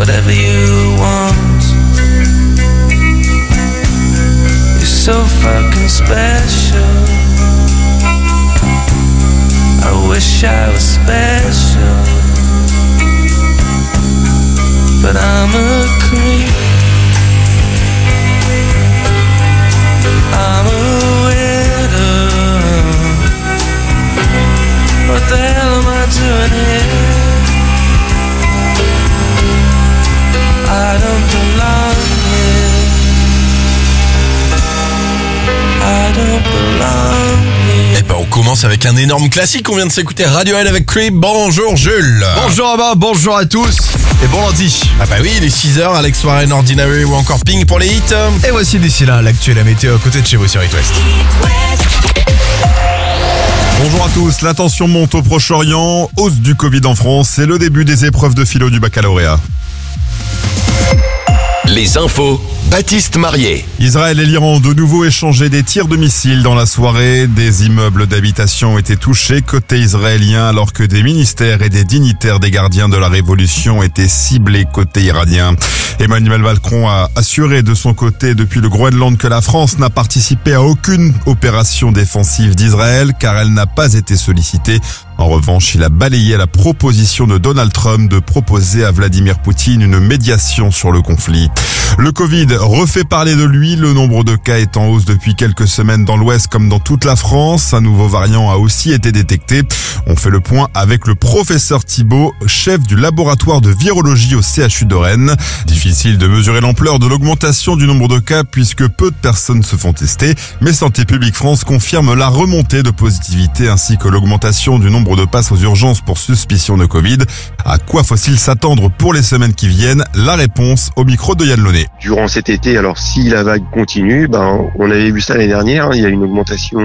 whatever you want. You're so fucking special. I wish I was special, but I'm a creep. I'm a widow. What the hell am I doing here? I don't belong here. I don't belong here. Eh ben on commence avec un énorme classique. On vient de s'écouter Radiohead avec Creep. Bonjour Jules. Bonjour Abba, bonjour à tous. Et bon lundi. Ah bah oui, il est 6h, Alex Warren, Ordinary ou encore Pink pour les hits. Et voici d'ici là l'actu et la météo à côté de chez vous sur It West. Bonjour à tous, la tension monte au Proche-Orient, hausse du Covid en France, c'est le début des épreuves de philo du baccalauréat. Les infos, Baptiste Marier. Israël et l'Iran ont de nouveau échangé des tirs de missiles dans la soirée. Des immeubles d'habitation ont été touchés côté israélien alors que des ministères et des dignitaires des gardiens de la révolution étaient ciblés côté iranien. Emmanuel Macron a assuré de son côté depuis le Groenland que la France n'a participé à aucune opération défensive d'Israël car elle n'a pas été sollicitée. En revanche, il a balayé la proposition de Donald Trump de proposer à Vladimir Poutine une médiation sur le conflit. Le Covid refait parler de lui, le nombre de cas est en hausse depuis quelques semaines dans l'Ouest comme dans toute la France. Un nouveau variant a aussi été détecté. On fait le point avec le professeur Thibault, chef du laboratoire de virologie au CHU de Rennes. Difficile de mesurer l'ampleur de l'augmentation du nombre de cas puisque peu de personnes se font tester, mais Santé publique France confirme la remontée de positivité ainsi que l'augmentation du nombre de passes aux urgences pour suspicion de Covid. À quoi faut-il s'attendre pour les semaines qui viennent? La réponse au micro de Yann Launay. Durant cet été, alors si la vague continue, on avait vu ça l'année dernière, il y avait une augmentation,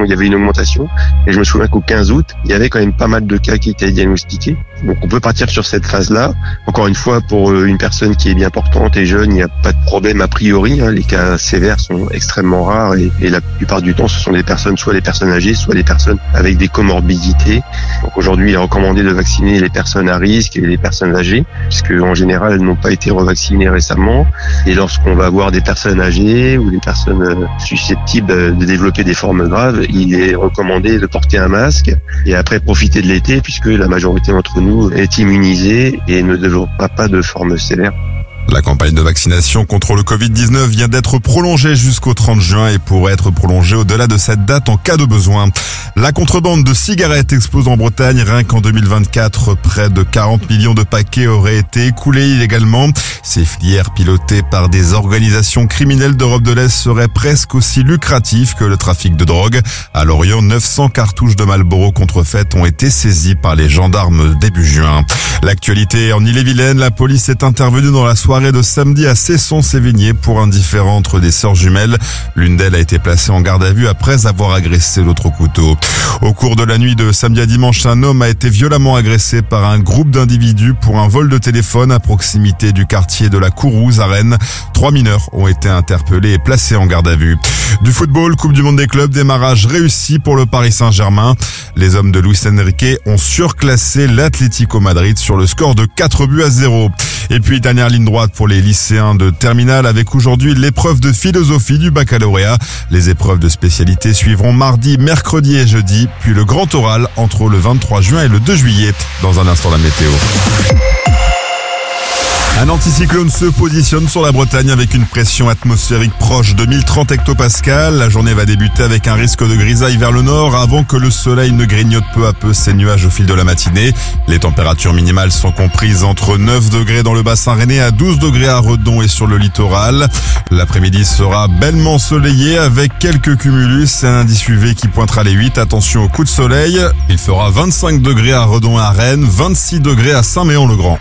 et je me souviens qu'au 15 août, il y avait quand même pas mal de cas qui étaient diagnostiqués. Donc on peut partir sur cette phase-là. Encore une fois, pour une personne qui est bien portante et jeune, il n'y a pas de problème a priori. Les cas sévères sont extrêmement rares et la plupart du temps, ce sont des personnes, soit des personnes âgées, soit des personnes avec des comorbidités. Donc aujourd'hui, il est recommandé de vacciner les personnes à risque et les personnes âgées, puisque en général, elles n'ont pas été revaccinées récemment. Et lorsqu'on va avoir des personnes âgées ou des personnes susceptibles de développer des formes graves, il est recommandé de porter un masque et après profiter de l'été, puisque la majorité d'entre nous est immunisée et ne développera pas de formes sévères. La campagne de vaccination contre le Covid-19 vient d'être prolongée jusqu'au 30 juin et pourrait être prolongée au-delà de cette date en cas de besoin. La contrebande de cigarettes explose en Bretagne. Rien qu'en 2024, près de 40 millions de paquets auraient été écoulés illégalement. Ces filières pilotées par des organisations criminelles d'Europe de l'Est seraient presque aussi lucratives que le trafic de drogue. À Lorient, 900 cartouches de Marlboro contrefaites ont été saisies par les gendarmes début juin. L'actualité en Ille-et-Vilaine, la police est intervenue dans la soirée de samedi à Cesson-Sévigné pour un différend entre des sœurs jumelles. L'une d'elles a été placée en garde à vue après avoir agressé l'autre au couteau. Au cours de la nuit de samedi à dimanche, un homme a été violemment agressé par un groupe d'individus pour un vol de téléphone à proximité du quartier de la Courouse à Rennes. 3 mineurs ont été interpellés et placés en garde à vue. Du football, Coupe du Monde des clubs, démarrage réussi pour le Paris Saint-Germain. Les hommes de Luis Enrique ont surclassé l'Atlético Madrid sur le score de 4-0. Et puis dernière ligne droite pour les lycéens de terminale avec aujourd'hui l'épreuve de philosophie du baccalauréat. Les épreuves de spécialité suivront mardi, mercredi et jeudi, puis le grand oral entre le 23 juin et le 2 juillet. Dans un instant la météo. Un anticyclone se positionne sur la Bretagne avec une pression atmosphérique proche de 1030 hectopascales. La journée va débuter avec un risque de grisaille vers le nord avant que le soleil ne grignote peu à peu ses nuages au fil de la matinée. Les températures minimales sont comprises entre 9 degrés dans le bassin rennais à 12 degrés à Redon et sur le littoral. L'après-midi sera bellement ensoleillé avec quelques cumulus et un indice UV qui pointera les 8. Attention au coup de soleil. Il fera 25 degrés à Redon et à Rennes, 26 degrés à Saint-Méan-le-Grand.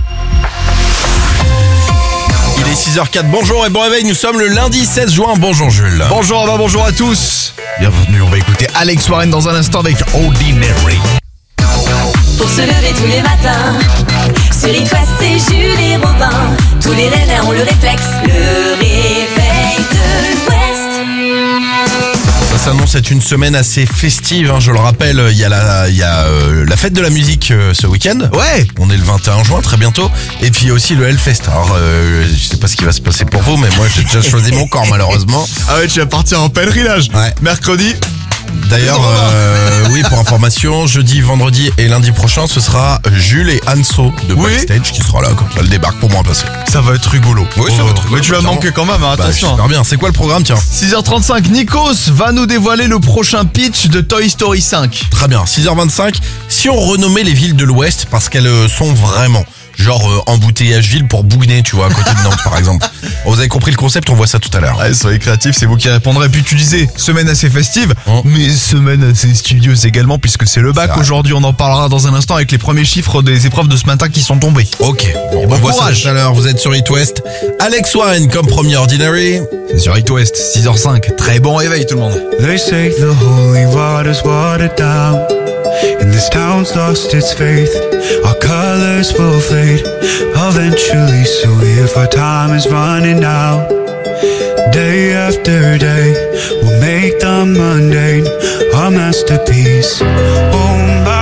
Il est 6h04, bonjour et bon réveil, nous sommes le lundi 16 juin, bonjour Jules. Bonjour Abba, bonjour à tous. Bienvenue, on va écouter Alex Warren dans un instant avec Ordinary. Pour se lever tous les matins, sur It West, c'est Jules et Robin. Tous les rennais ont le réflexe, le réveil de l'Ouest. Ça s'annonce c'est une semaine assez festive, je le rappelle, il y a la fête de la musique ce week-end. Ouais. On est le 21 juin, très bientôt. Et puis il y a aussi le Hellfest. Alors, je sais pas ce qui va se passer pour vous, mais moi j'ai déjà choisi mon camp malheureusement. Ah ouais, tu vas partir en pèlerinage. Ouais. Mercredi. D'ailleurs, oui, pour information, jeudi, vendredi et lundi prochain, ce sera Jules et Anso de Backstage qui sera là, comme ça, le débarque pour moi passer. Ça va être rigolo. Oui, ça va être rigolo. Mais tu vas manquer quand même, attention. J'espère bien. C'est quoi le programme, tiens? 6h35, Nikos va nous dévoiler le prochain pitch de Toy Story 5. Très bien, 6h25. Si on renommait les villes de l'Ouest parce qu'elles sont vraiment, genre embouteillage-ville pour Bougnay, tu vois, à côté de Nantes par exemple. Vous avez compris le concept, on voit ça tout à l'heure. Ouais, soyez créatifs, c'est vous qui répondrez. Puis tu disais, semaine assez festive, mais semaine assez studieuse également, puisque c'est le bac. Aujourd'hui, on en parlera dans un instant avec les premiers chiffres des épreuves de ce matin qui sont tombés. Ok, bon, on voit ça tout à l'heure. Vous êtes sur It West. Alex Warren comme premier Ordinary. C'est sur It West, 6h05. Très bon réveil tout le monde. They say the holy water's watered down, and this town's lost its faith. Our colors will fade eventually, so if our time is running out, day after day, we'll make the mundane our masterpiece. Oh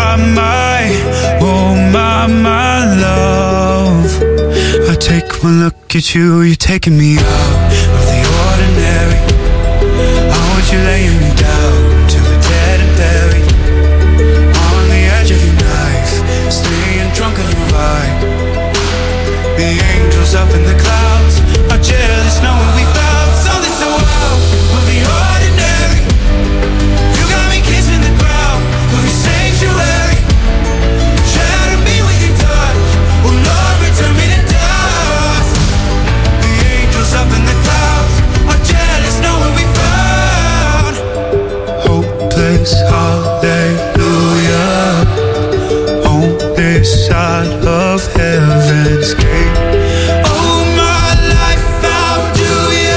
my love, I take one look at you, you're taking me out of the ordinary. I want you laying me down till we're dead and buried, on the edge of your knife, staying drunk on your vibe. The angels up in the clouds are jealous knowing we found something so out of the ordinary. You got me kissing the ground of your sanctuary. Shatter me with your touch, oh Lord, return me to dust. The angels up in the clouds are jealous knowing we found hopeless hallelujah on this side of heaven's gate. Oh my life, how do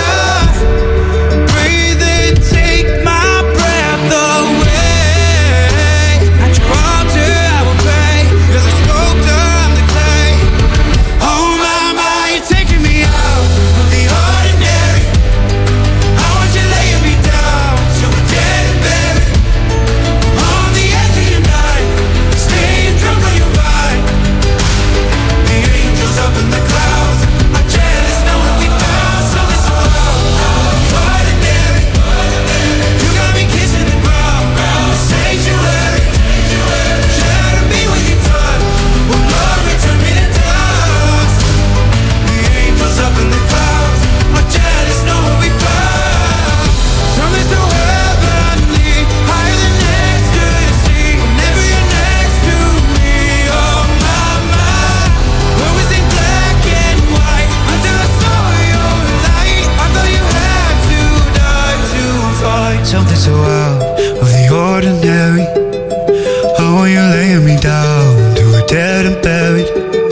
ya breathe and take my breath away? At your altar I will pray, you're the sculptor, I'm the clay. Oh my, you're taking me out of the ordinary. I want you laying me down till we're dead and buried, on the edge of your knife, staying drunk on your vine. The angels up in the clouds are jealous knowing we found something so out of the ordinary. You got me kissing the ground, the sanctuary. Shatter me with your touch, oh Lord, return me to dust. The angels up in the clouds are jealous knowing we found something so heavenly, higher than ecstasy. Whenever you're next to me, oh my, where was in black and white until I saw your light. I thought you had to die to find something so out of the ordinary. Oh, you're laying me down to a dead and buried,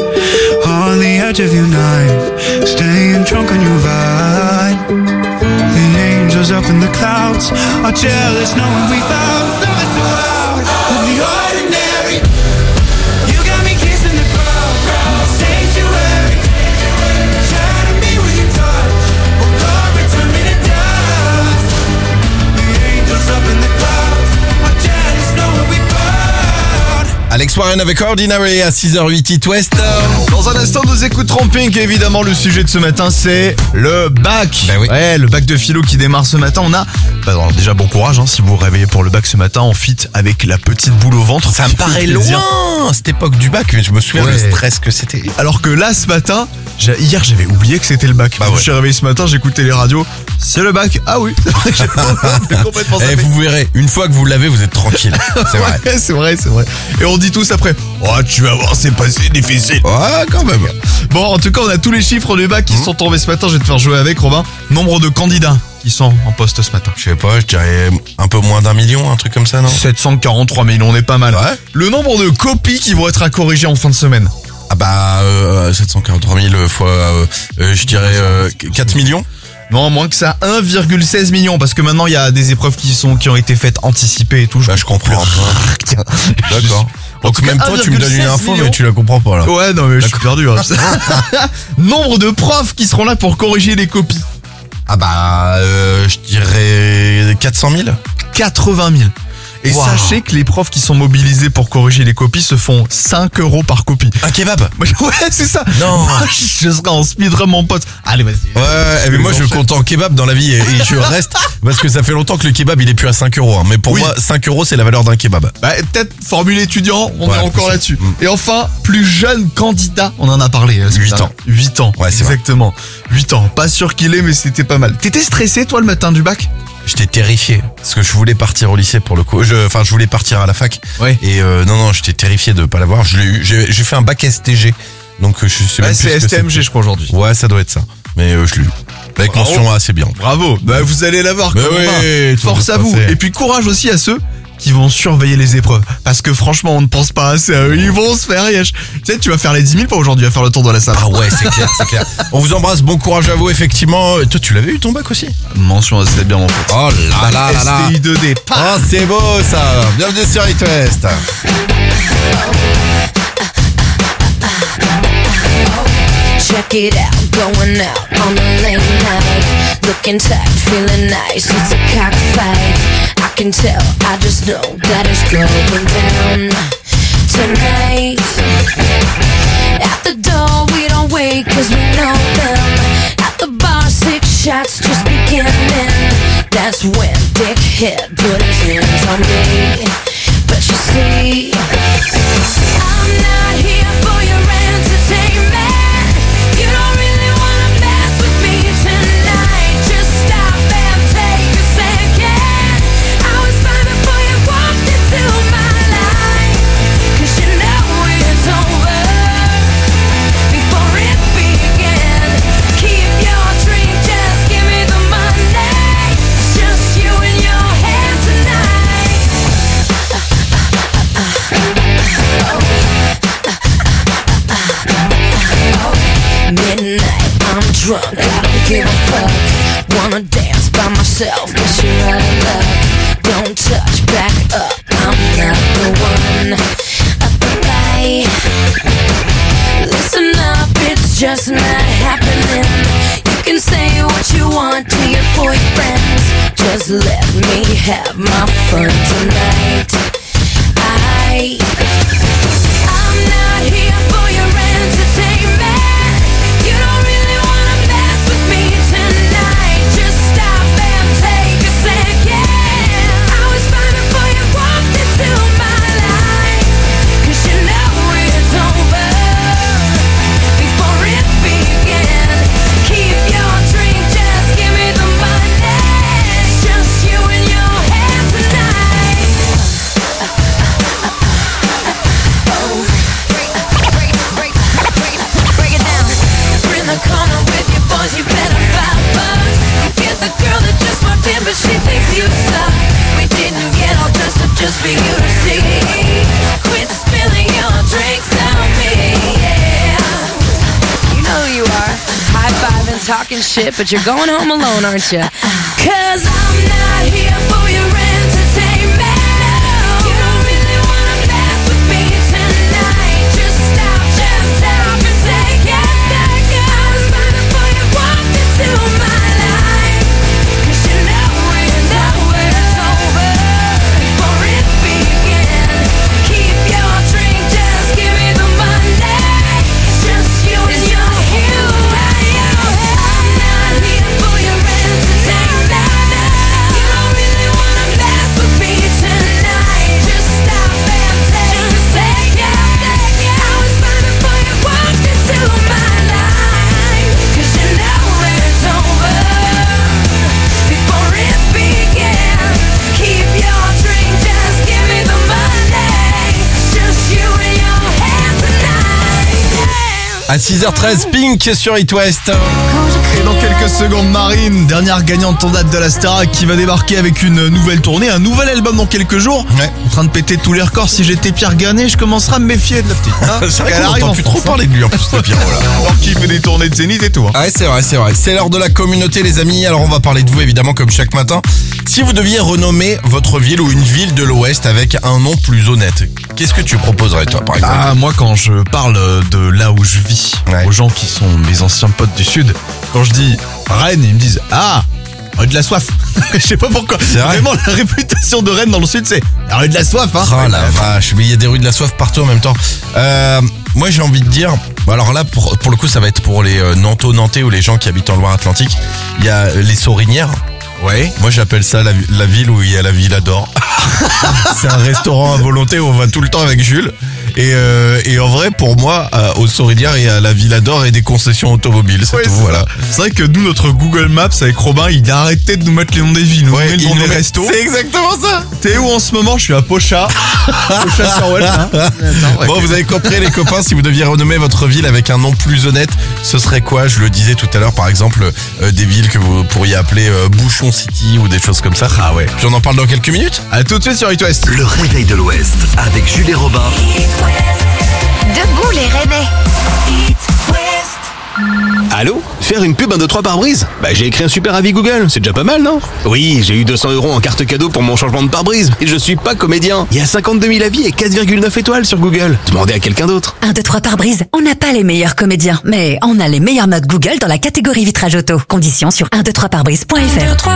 on the edge of your knife, staying drunk on your vine. The angels up in the clouds are jealous knowing we found something so out of the ordinary. You got me kissing the ground, sanctuary. Shatter me with your touch, oh Lord, return me to dust. The angels up in the clouds are jealous knowing we found. Alex Warren avec Ordinary à 6h08 It West. Dans un instant, nous écouterons Pink. Et évidemment, le sujet de ce matin, c'est le bac. Ben oui. Ouais, le bac de philo qui démarre ce matin. On a, alors déjà bon courage si vous vous réveillez pour le bac ce matin en fit avec la petite boule au ventre. Ça me paraît loin cette époque du bac, mais je me souviens le stress que c'était. Alors que là, ce matin, hier j'avais oublié que c'était le bac. Bah ouais. Je suis réveillé ce matin, j'écoutais les radios. C'est le bac. Ah oui. J'ai complètement zappé. Vous verrez, une fois que vous l'avez, vous êtes tranquille. C'est vrai. Ouais, c'est vrai. Et on dit tous après, oh tu vas voir, c'est pas si difficile. Ouais, quand même. Bon, en tout cas, on a tous les chiffres du bac qui sont tombés ce matin. Je vais te faire jouer avec, Robin. Nombre de candidats qui sont en poste ce matin. Je sais pas, je dirais un peu moins d'1 million, un truc comme ça, non? 743 millions, on est pas mal. Ouais. Le nombre de copies qui vont être à corriger en fin de semaine. Ah bah, 743 000 fois, je dirais 4 millions. Non, moins que ça, 1,16 million, parce que maintenant il y a des épreuves qui ont été faites anticipées et tout. Bah, je comprends. D'accord. Donc même toi, tu me donnes une info, millions. mais tu la comprends pas, là. Ouais, non, mais je suis perdu. Hein. Nombre de profs qui seront là pour corriger les copies. Ah bah, je dirais 400 000. 80 000. Et Wow. sachez que les profs qui sont mobilisés pour corriger les copies se font 5 € par copie. Un kebab. Ouais, c'est ça. Non. Moi, je serai en speedrun, mon pote. Allez, vas-y. Ouais, mais moi je compte en kebab dans la vie et je reste parce que ça fait longtemps que le kebab il est plus à 5 €. Mais pour Oui. moi 5 € c'est la valeur d'un kebab. Bah, peut-être formule étudiant, on Ouais, est encore possible. là-dessus. Et enfin, plus jeune candidat, on en a parlé. 8 ans. 8 ans, Ouais, c'est vrai. exactement. 8 ans, pas sûr qu'il est, mais c'était pas mal. T'étais stressé, toi, le matin du bac? J'étais terrifié parce que je voulais partir au lycée pour le coup. Je voulais partir à la fac. Ouais. Et non, j'étais terrifié de pas l'avoir. Je l'ai eu. J'ai fait un bac STG. Donc je sais même plus C'est ce que STMG, je crois, aujourd'hui. Ouais, ça doit être ça. Mais je l'ai eu. Avec Bravo. mention assez bien. Bravo. Bah, vous allez l'avoir. Mais comme oui, on va. tout Force va à vous. passer. Et puis courage aussi à ceux qui vont surveiller les épreuves. Parce que franchement, on ne pense pas assez à eux. Ils vont se faire yesh. Tu sais, tu vas faire les 10 000 pas aujourd'hui, à faire le tour de la salle. Ah ouais, c'est clair, c'est clair. On vous embrasse, bon courage à vous, effectivement. Toi, tu l'avais eu ton bac aussi? Mention assez bien, mon pote. Oh là là là là. STI 2D. Oh, c'est beau ça. Bienvenue sur It West. Check it out, going out on a late night. Looking tight, feeling nice, it's a cockfight. I can tell, I just know that it's going down tonight. At the door, we don't wait cause we know them. At the bar, 6 shots just beginning. That's when Dickhead put his hands on me. But you see, I'm not here for your entertainment. You don't really wanna mess with me tonight. Just stop and take a second. I was fine before you walked into my life. Cause you know it's over before it began. Keep your drink, just give me the money. Just you and your hand tonight. Midnight, I'm drunk, I don't give a fuck. Wanna dance by myself, cause you're out of luck. Don't touch, back up, I'm not the one. Up the light. Listen up, it's just not happening. You can say what you want to your boyfriends. Just let me have my fun tonight. I'm not here for your entertainment. You don't really wanna mess with me tonight. Just stop and take a second. I was fine before you walked into my life. Cause you know it's over before it began. Keep your drink, just give me the money. Just you and your hand tonight. Break it down. We're in the corner with your boys, you better vibe up. You get the girl that just walked in, but she thinks you suck. We didn't get all dressed up just for you to see. Quit spilling your drinks on me, yeah. You know who you are. High-fiving, talking shit, but you're going home alone, aren't you? Cause I'm not here for your entertainment. You don't really wanna mess with me tonight. Just stop and take a second. I was fine before you walked into my life. Cause you know it's over before it began. Keep your drink, just give me the money. Just you and your hand. I'm not here for your entertainment. You don't really wanna mess with me tonight. Just stop and take a second. I was fine before you walked into my life. Cause you know it's over before it began. Keep your drink, just give me the money. Just you and your hand tonight. À 6h13, Pink sur It West. Et dans quelques secondes, Marine, dernière gagnante en date de la Starac, qui va débarquer avec une nouvelle tournée, un nouvel album dans quelques jours. Ouais. En train de péter tous les records. Si j'étais Pierre Garnet, je commencerais à me méfier de la petite. Hein. C'est vrai Elle qu'on arrive entend en plus France, trop parler de lui en plus, le Pierrot là. Alors qu'il fait des tournées de zénith et tout. Hein. Ah ouais, c'est vrai, c'est vrai. C'est l'heure de la communauté, les amis. Alors, on va parler de vous, évidemment, comme chaque matin. Si vous deviez renommer votre ville ou une ville de l'Ouest avec un nom plus honnête, qu'est-ce que tu proposerais, toi, par exemple? Ah, moi, quand je parle de là où je vis, Ouais. aux gens qui sont mes anciens potes du Sud, quand je dis Rennes, ils me disent ah, rue de la soif. Je sais pas pourquoi. C'est vrai. Vraiment, la réputation de Rennes dans le sud, c'est la rue de la soif, hein. Oh la vache, mais il y a des rues de la soif partout en même temps. Moi j'ai envie de dire, alors là pour le coup ça va être pour les Nantais ou les gens qui habitent en Loire-Atlantique. Il y a les Saurinières. Ouais. Moi j'appelle ça la ville où il y a la Villa d'Or. C'est un restaurant à volonté où on va tout le temps avec Jules. Et en vrai pour moi aux Saurinières il y a la Villa d'Or et des concessions automobiles, c'est Ouais, tout, c'est voilà. C'est vrai que nous, notre Google Maps avec Robin, il a arrêté de nous mettre les noms des villes. Nous met le nom des restos. C'est exactement ça. T'es où en ce moment? Je suis à Pocha. Pocha sur Welch, hein. Bon, vous avez compris les copains, si vous deviez renommer votre ville avec un nom plus honnête, ce serait quoi? Je le disais tout à l'heure, par exemple, des villes que vous pourriez appeler Bouchon City ou des choses comme ça. Ah ouais. Puis on en parle dans quelques minutes. À tout de suite sur It West. Le réveil de l'Ouest avec Jules et Robin. Debout les Rennais. Allô? Faire une pub 1, 2, 3 pare-brise? Bah j'ai écrit un super avis Google, c'est déjà pas mal, non? Oui, j'ai eu 200 € en carte cadeau pour mon changement de pare-brise. Et je suis pas comédien. Il y a 52 000 avis et 4,9 étoiles sur Google. Demandez à quelqu'un d'autre. 1, 2, 3 pare-brise. On n'a pas les meilleurs comédiens, mais on a les meilleures notes Google dans la catégorie vitrage auto. Conditions sur 123pare-brise.fr.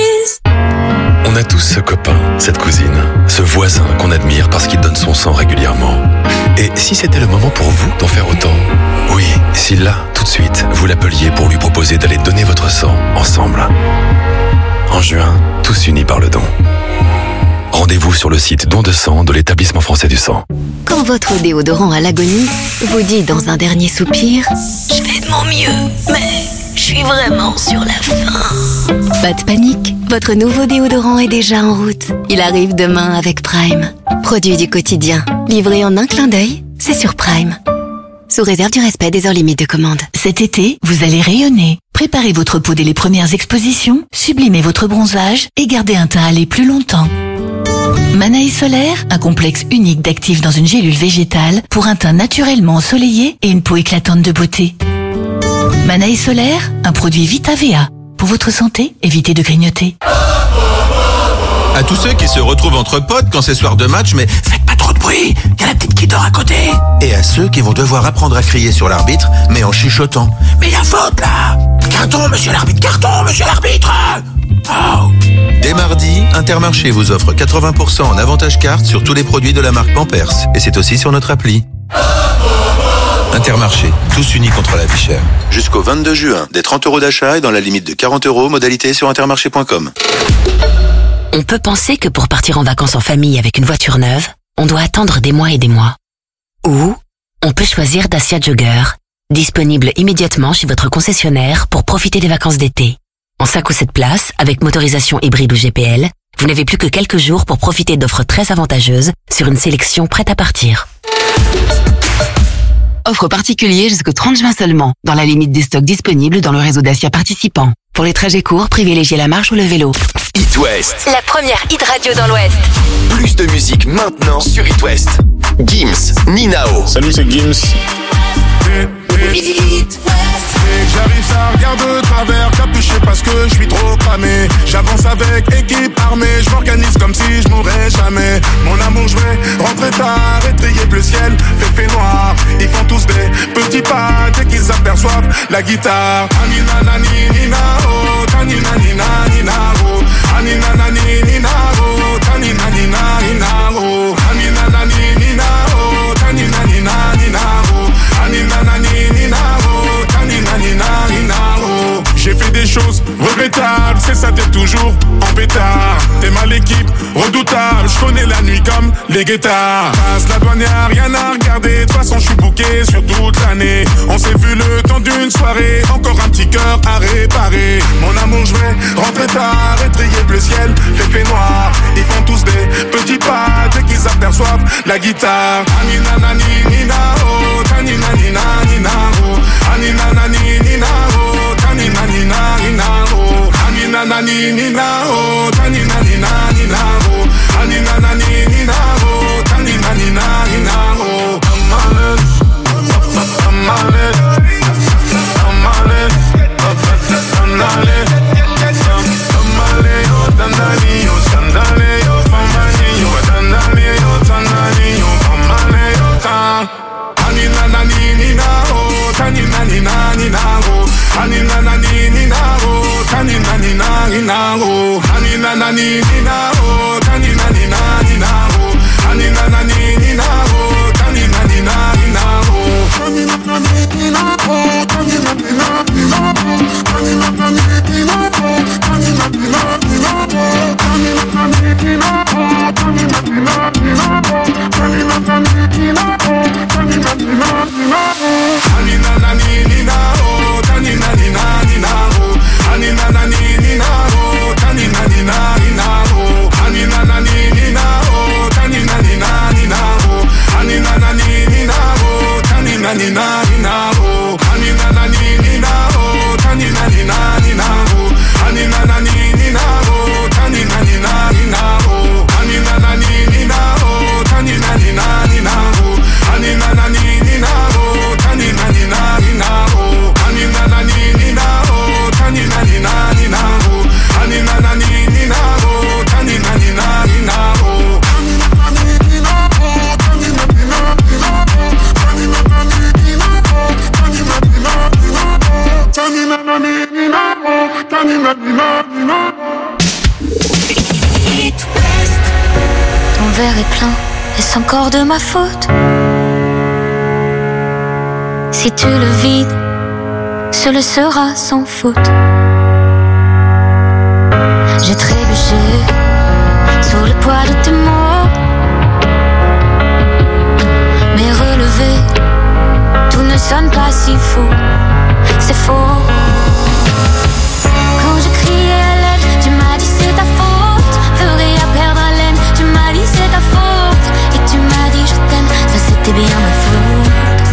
On a tous ce copain, cette cousine, ce voisin qu'on admire parce qu'il donne son sang régulièrement. Et si c'était le moment pour vous d'en faire autant? Oui, si là, tout de suite, vous l'appeliez pour lui proposer d'aller donner votre sang ensemble. En juin, tous unis par le don. Rendez-vous sur le site don de sang de l'Établissement français du sang. Quand votre déodorant à l'agonie vous dit dans un dernier soupir « Je fais de mon mieux, mais je suis vraiment sur la fin ». Pas de panique, votre nouveau déodorant est déjà en route. Il arrive demain avec Prime. Produit du quotidien, livré en un clin d'œil, c'est sur Prime. Sous réserve du respect des heures limites de commande. Cet été, vous allez rayonner. Préparez votre peau dès les premières expositions, sublimez votre bronzage et gardez un teint allé plus longtemps. Manaï Solaire, un complexe unique d'actifs dans une gélule végétale pour un teint naturellement ensoleillé et une peau éclatante de beauté. Manaï Solaire, un produit VitaVA. Pour votre santé, évitez de grignoter. À tous ceux qui se retrouvent entre potes quand c'est soir de match, mais faites pas trop de bruit, y a la petite qui dort à côté. Et à ceux qui vont devoir apprendre à crier sur l'arbitre, mais en chuchotant. Mais y a faute là! Carton, monsieur l'arbitre, carton, monsieur l'arbitre! Oh. Dès mardi, Intermarché vous offre 80% en avantage carte sur tous les produits de la marque Pampers. Et c'est aussi sur notre appli. Intermarché, tous unis contre la vie chère. Jusqu'au 22 juin, des 30 € d'achat et dans la limite de 40 €, modalité sur intermarché.com. On peut penser que pour partir en vacances en famille avec une voiture neuve, on doit attendre des mois et des mois. Ou on peut choisir Dacia Jogger, disponible immédiatement chez votre concessionnaire pour profiter des vacances d'été. En 5 ou 7 places, avec motorisation hybride ou GPL, vous n'avez plus que quelques jours pour profiter d'offres très avantageuses sur une sélection prête à partir. Offre particulière jusqu'au 30 juin seulement, dans la limite des stocks disponibles dans le réseau Dacia participant. Pour les trajets courts, privilégiez la marche ou le vélo. It West. La première hit radio dans l'Ouest. Plus de musique maintenant sur It West. Gims, Ninao. Salut, c'est Gims. J'arrive, ça regarde de travers, capuché parce que je suis trop cramé. J'avance avec équipe armée, je m'organise comme si je mourrais jamais. Mon amour, je vais rentrer tard, étrier le ciel, fait noir. Ils font tous des petits pas dès qu'ils aperçoivent la guitare. Anina nani nina oh, tanina nina nina oh, anina nani nina oh, tanina nina nina oh, anina nani nina oh, tanina nina nina oh, anina nani nina oh, tanina nina nina oh. J'ai fait des choses regrettables, c'est ça, t'es toujours en pétard. T'es mal équipe, redoutable, je connais la nuit comme les guettards. Passe la douane, y'a rien à regarder, de toute façon je suis bouqué sur toute l'année. On s'est vu le temps d'une soirée, encore un petit cœur à réparer. Mon amour, je vais rentrer tard, étrier le ciel, fait noir. Ils font tous des petits pas dès qu'ils aperçoivent la guitare. Anina nani nina oh, tanina nina nina oh, anina nani nina oh, tanina nina nina oh, anina nani nina oh, tanina nina nina oh, anina nani nina oh, tanina nina nina oh. Anina nani nina plein, est-ce encore de ma faute? Si tu le vides, ce le sera sans faute. J'ai trébuché sous le poids de tes mots, mais relevé, tout ne sonne pas si faux. C'est faux. Quand je criais à l'aide, tu m'as dit c'est ta faute. Ferais à perdre haleine, tu m'as dit c'est ta faute. Et tu m'as dit je t'aime, ça c'était bien ma faute.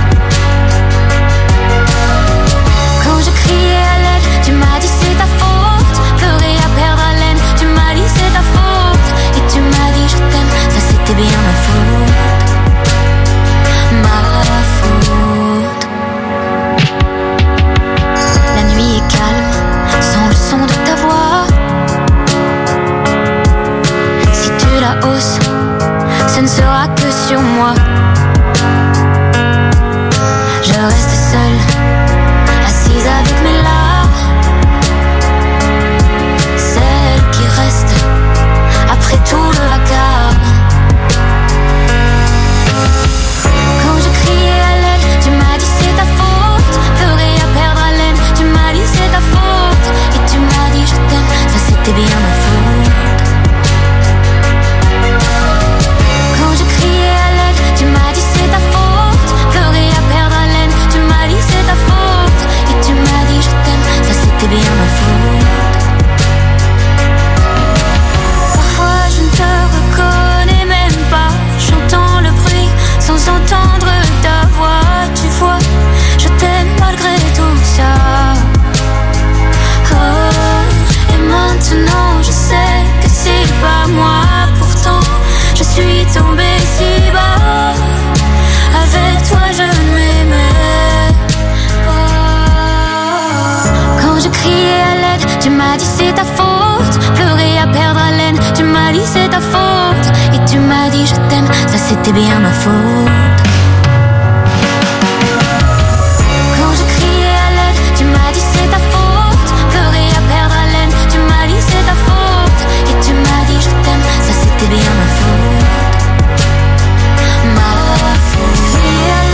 Quand je criais à l'aide, tu m'as dit c'est ta faute. Ferais à perdre haleine, tu m'as dit c'est ta faute. Et tu m'as dit je t'aime, ça c'était bien ma faute. Ma faute. La nuit est calme, sans le son de ta voix. Si tu la hausses, ce ne sera que sur moi. Je reste seule, assise avec mes larmes. Celle qui reste après tout le vacarme. Quand je criais à l'aide, tu m'as dit c'est ta faute. Ferais à perdre haleine, tu m'as dit c'est ta faute. Et tu m'as dit je t'aime, ça c'était bien ma faute. Quand je criais à l'aide, tu m'as dit c'est ta faute. Ferais à perdre haleine, tu m'as dit c'est ta faute. Et tu m'as dit je t'aime, ça c'était bien ma faute. Parfois je ne te reconnais même pas. J'entends le bruit sans entendre ta voix. Tu vois, je t'aime malgré tout ça. Oh, et maintenant je sais que c'est pas moi. Pourtant je suis tombée si bas. Avec toi je ne m'aimais pas. Quand je criais à l'aide, tu m'as dit c'est ta faute. Pleurer à perdre haleine, tu m'as dit c'est ta faute. Et tu m'as dit je t'aime, ça c'était bien ma faute. Quand je criais à l'aide, tu m'as dit c'est ta faute. Pleurer à perdre haleine, tu m'as dit c'est ta faute. Et tu m'as dit je t'aime, ça c'était bien ma faute. Ma faute. Crier à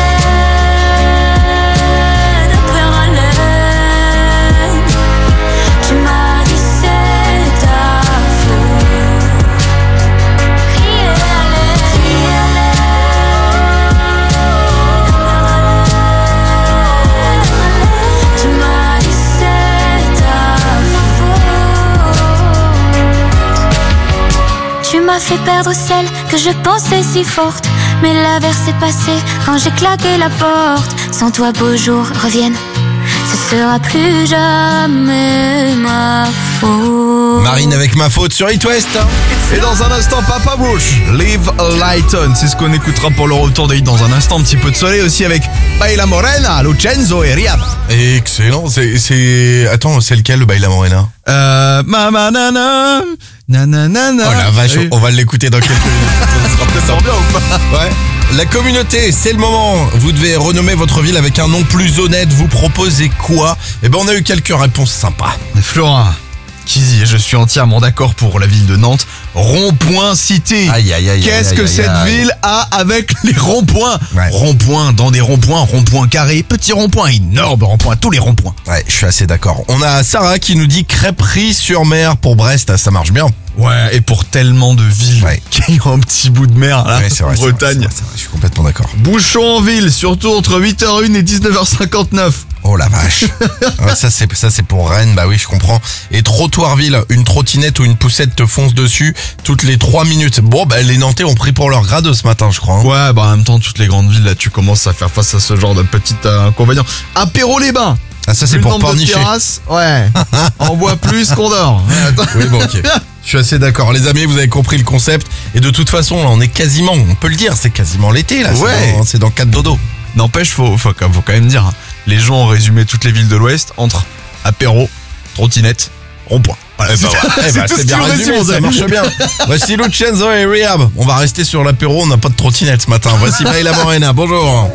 l'aide, perdre haleine, tu m'as dit c'est ta faute. Crier à l'aide, tu m'as dit c'est ta faute. Tu m'as fait perdre celle que je pensais si forte. Mais l'averse est passée quand j'ai claqué la porte. Sans toi beaux jours reviennent, ce sera plus jamais ma faute. Marine avec ma faute sur It West. Et dans un instant, Papa Bush, Leave a Light On. C'est ce qu'on écoutera pour le retour de Hit dans un instant. Un petit peu de soleil aussi avec Baila Morena, Lucenzo et Riab. Excellent. Attends, c'est lequel le Baila Morena? Mama nana, nanana. Oh la vache, on va l'écouter dans quelques minutes. Ça sent bien ou pas? Ouais. La communauté, c'est le moment. Vous devez renommer votre ville avec un nom plus honnête. Vous proposez quoi? Eh ben, on a eu quelques réponses sympas. Flora qui dit, je suis entièrement d'accord pour la ville de Nantes. Rond-point cité. Aïe, aïe, aïe. Qu'est-ce que cette ville a avec les ronds-points? Ouais. Ronds-points dans des ronds-points, ronds-points carrés, petits ronds-points, énormes ronds-points, tous les ronds-points. Ouais, je suis assez d'accord. On a Sarah qui nous dit Crêperie-sur-Mer pour Brest. Ça marche bien. Ouais, et pour tellement de villes qui ont un petit bout de mer là, ouais, c'est vrai, en Bretagne. c'est vrai, je suis complètement d'accord. Bouchon en ville, surtout entre 8h01 et 19h59. Oh la vache. Ouais, ça c'est pour Rennes, bah oui, je comprends. Et Trottoirville, une trottinette ou une poussette te fonce dessus toutes les 3 minutes. Bon, bah les Nantais ont pris pour leur grade ce matin, je crois. Hein. Ouais, bah en même temps, toutes les grandes villes là, tu commences à faire face à ce genre de petits inconvénients. Apéro-les-Bains. Ah, ça c'est pour pornicher. Ouais. On boit plus qu'on dort. Oui, bon, ok. Je suis assez d'accord. Les amis, vous avez compris le concept. Et de toute façon, là, on est quasiment, on peut le dire, c'est quasiment l'été, là. Ouais. C'est dans 4 dodo. N'empêche, faut quand même dire, hein, les gens ont résumé toutes les villes de l'Ouest entre apéro, trottinette, rond-point. Voilà, c'est bien résumé, ça marche bien. Voici Lucenzo et Riab. On va rester sur l'apéro, on n'a pas de trottinette ce matin. Voici Baila Morena, bonjour.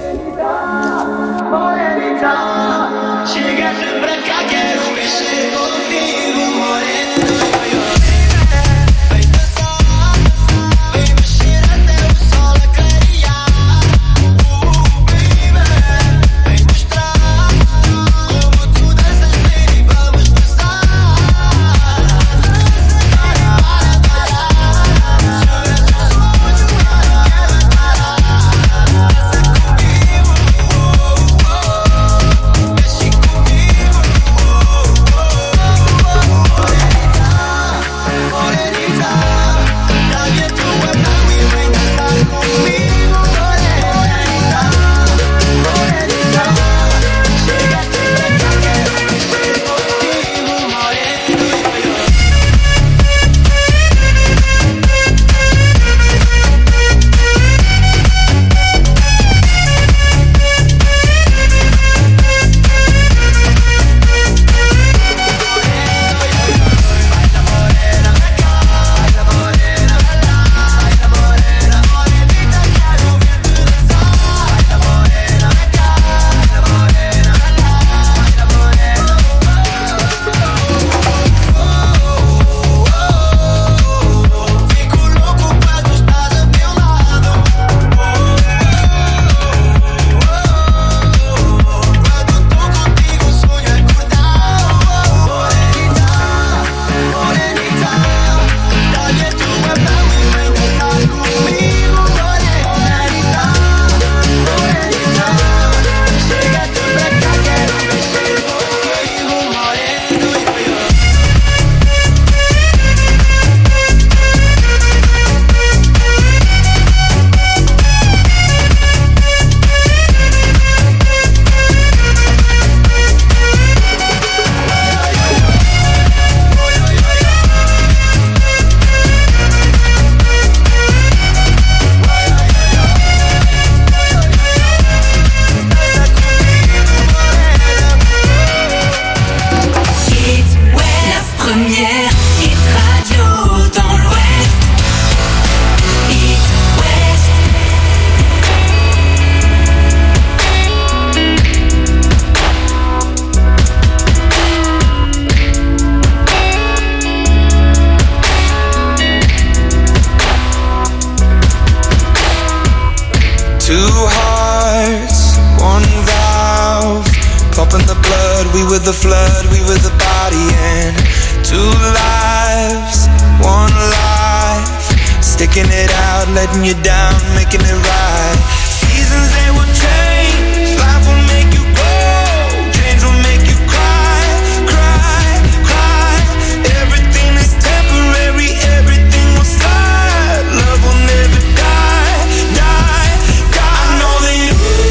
we were the flood, we were the body, and 2 lives, 1 life, sticking it out, letting you down, making it right. Seasons they will change, life will make you grow, change will make you cry, cry, cry. Everything is temporary, everything will slide, love will never die, die, die. I know that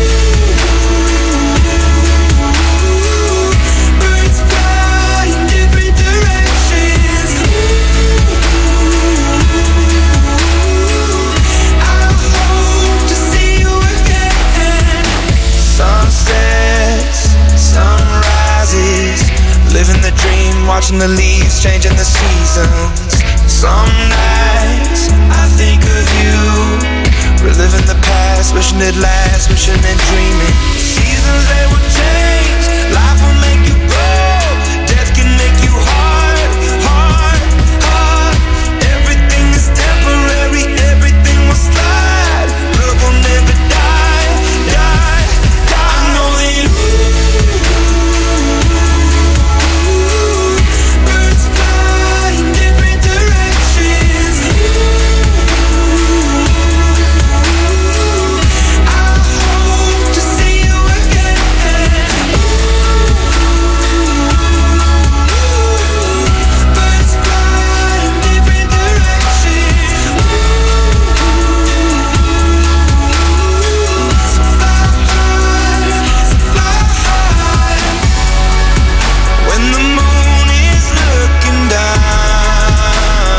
birds fly in different directions. I hope to see you again. Sunsets, sunrises, living the dream, watching the leaves, changing the seasons. Some nights I think of you, reliving the past, wishing it lasts, wishing and dreaming. Seasons they will change, life will make you grow, death can make you hard, hard, hard. Everything is temporary, everything will slide, love will never die, die, die. I know that birds fly in different directions. I hope to see you again. Birds fly in different directions. So fly high. When the moon is looking down,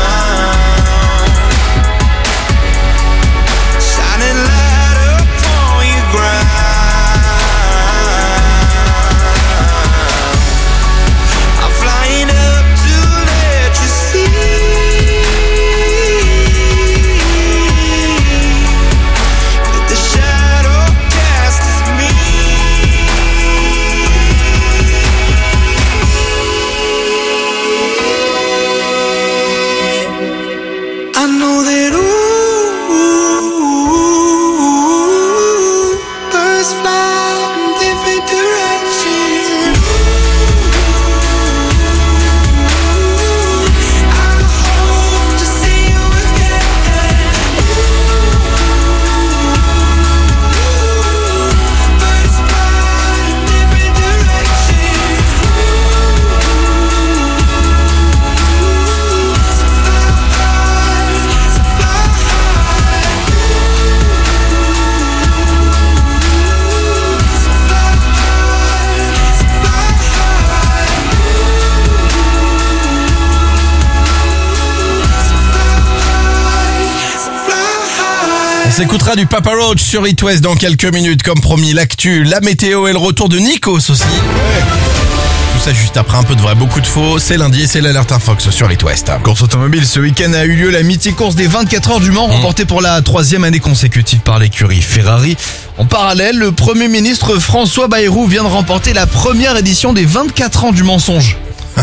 shining light upon your ground, I'm flying up to let you see that the shadow cast is me. I know that birds fly in different directions. I hope to see you again. Birds fly in different directions. On s'écoutera du Papa Roach sur It West dans quelques minutes, comme promis. L'actu, la météo et le retour de Nikos aussi. Tout ça juste après un peu de vrai, beaucoup de faux. C'est lundi et c'est l'alerte Infox sur It West. Course automobile, ce week-end a eu lieu la mythique course des 24 heures du Mans, remportée pour la 3e année consécutive par l'écurie Ferrari. En parallèle, le Premier ministre François Bayrou vient de remporter la première édition des 24 ans du mensonge. C'est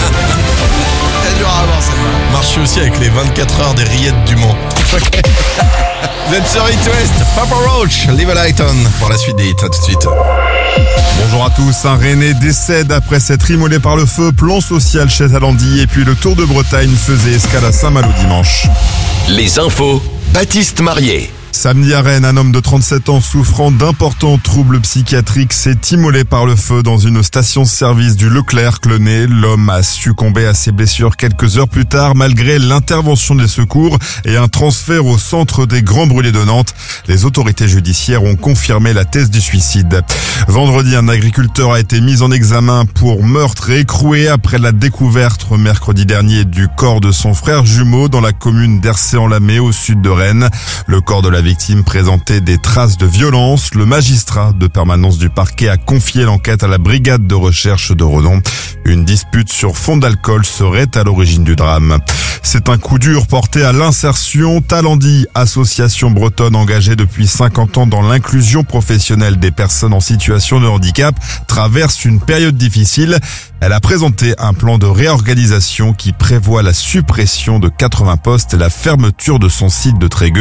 dur à avoir, celle-là. Marche aussi avec les 24 heures des rillettes du Mans. Vous êtes sur It West, Papa Roach, Live a Light On pour la suite des hits, à tout de suite. Bonjour à tous, un Rennais décède après s'être immolé par le feu, plan social chez Talandi et puis le Tour de Bretagne faisait escale à Saint-Malo dimanche. Les infos, Baptiste Marier. Samedi à Rennes, un homme de 37 ans souffrant d'importants troubles psychiatriques s'est immolé par le feu dans une station-service du Leclerc-Clenay. L'homme a succombé à ses blessures quelques heures plus tard malgré l'intervention des secours et un transfert au centre des Grands Brûlés de Nantes. Les autorités judiciaires ont confirmé la thèse du suicide. Vendredi, un agriculteur a été mis en examen pour meurtre et écroué après la découverte mercredi dernier du corps de son frère jumeau dans la commune d'Hercé-en-Lamé au sud de Rennes. Le corps de la victime présentait des traces de violence. Le magistrat de permanence du parquet a confié l'enquête à la brigade de recherche de Redon. Une dispute sur fond d'alcool serait à l'origine du drame. C'est un coup dur porté à l'insertion. Talandi, association bretonne engagée depuis 50 ans dans l'inclusion professionnelle des personnes en situation de handicap, traverse une période difficile. Elle a présenté un plan de réorganisation qui prévoit la suppression de 80 postes et la fermeture de son site de Trégueux.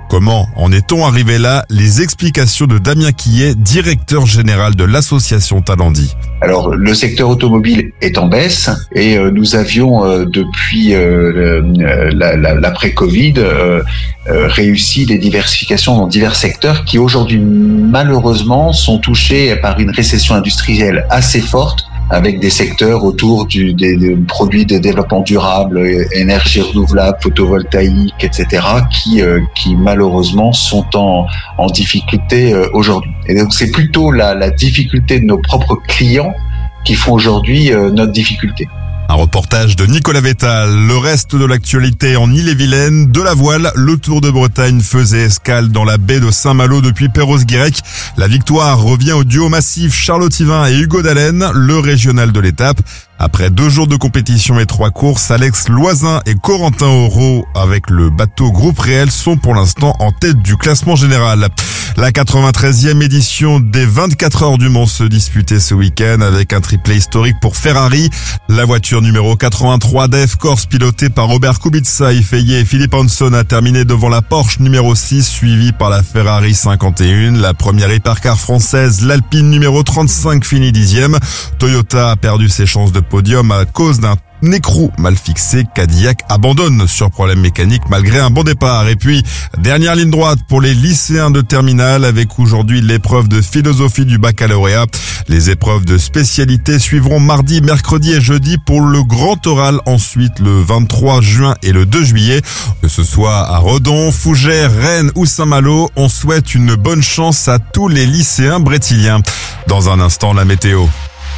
Comment en est-on arrivé là? Les explications de Damien Quillet, directeur général de l'association Talendi. Alors, le secteur automobile est en baisse et nous avions depuis l'après-Covid réussi des diversifications dans divers secteurs qui aujourd'hui malheureusement sont touchés par une récession industrielle assez forte, avec des secteurs autour des produits de développement durable, énergie renouvelable, photovoltaïque, etc., qui malheureusement sont en difficulté aujourd'hui. Et donc c'est plutôt la difficulté de nos propres clients qui font aujourd'hui notre difficulté. Un reportage de Nicolas Vétal. Le reste de l'actualité en Ille-et-Vilaine, de la voile, le Tour de Bretagne faisait escale dans la baie de Saint-Malo depuis Perros-Guirec. La victoire revient au duo massif Charlotte Yvain et Hugo Dallène, le régional de l'étape. Après 2 jours de compétition et 3 courses, Alex Loisin et Corentin Auro avec le bateau Groupe Réel sont pour l'instant en tête du classement général. La 93e édition des 24 heures du Mans se disputait ce week-end avec un triplé historique pour Ferrari. La voiture numéro 83 d'F Corse pilotée par Robert Kubica, Yfeye et Philippe Hanson a terminé devant la Porsche numéro 6 suivie par la Ferrari 51. La première hypercar française, l'Alpine numéro 35 finit 10e. Toyota a perdu ses chances de podium à cause d'un écrou mal fixé. Cadillac abandonne sur problème mécanique malgré un bon départ. Et puis, dernière ligne droite pour les lycéens de terminale avec aujourd'hui l'épreuve de philosophie du baccalauréat. Les épreuves de spécialité suivront mardi, mercredi et jeudi pour le grand oral. Ensuite, le 23 juin et le 2 juillet. Que ce soit à Redon, Fougères, Rennes ou Saint-Malo, on souhaite une bonne chance à tous les lycéens brétiliens. Dans un instant, la météo.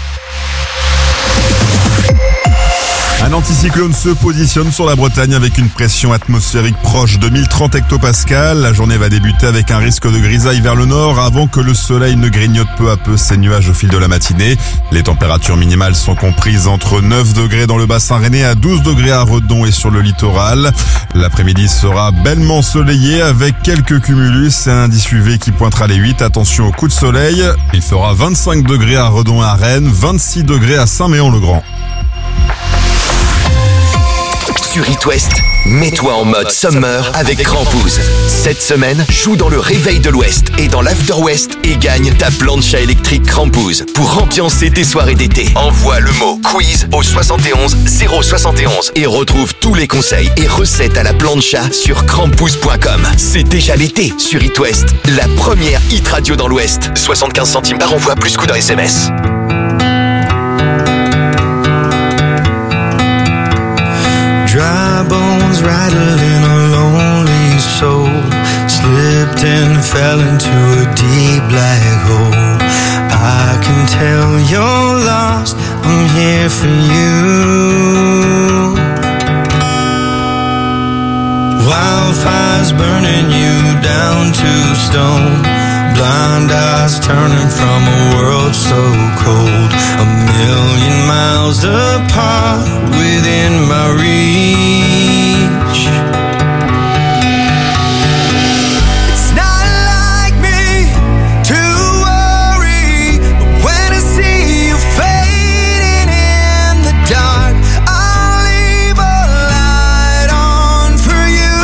Un anticyclone se positionne sur la Bretagne avec une pression atmosphérique proche de 1030 hectopascales. La journée va débuter avec un risque de grisaille vers le nord avant que le soleil ne grignote peu à peu ses nuages au fil de la matinée. Les températures minimales sont comprises entre 9 degrés dans le bassin rennais à 12 degrés à Redon et sur le littoral. L'après-midi sera bellement ensoleillé avec quelques cumulus et un indice UV qui pointera les 8. Attention au coup de soleil. Il fera 25 degrés à Redon et à Rennes, 26 degrés à Saint-Méon-le-Grand. Sur It West, mets-toi en mode summer avec Crampouze. Cette semaine, joue dans le réveil de l'Ouest et dans l'After West et gagne ta plancha électrique Crampouze pour ambiancer tes soirées d'été. Envoie le mot quiz au 71 071 et retrouve tous les conseils et recettes à la plancha sur crampouze.com. C'est déjà l'été sur It West, la première hit radio dans l'Ouest. 75 centimes par envoi plus coût d'un SMS. Dry bones rattling a lonely soul, slipped and fell into a deep black hole. I can tell you're lost, I'm here for you. Wildfires burning you down to stone, blind eyes turning from a world so cold. 1,000,000 miles apart within my reach. It's not like me to worry, but when I see you fading in the dark, I'll leave a light on for you.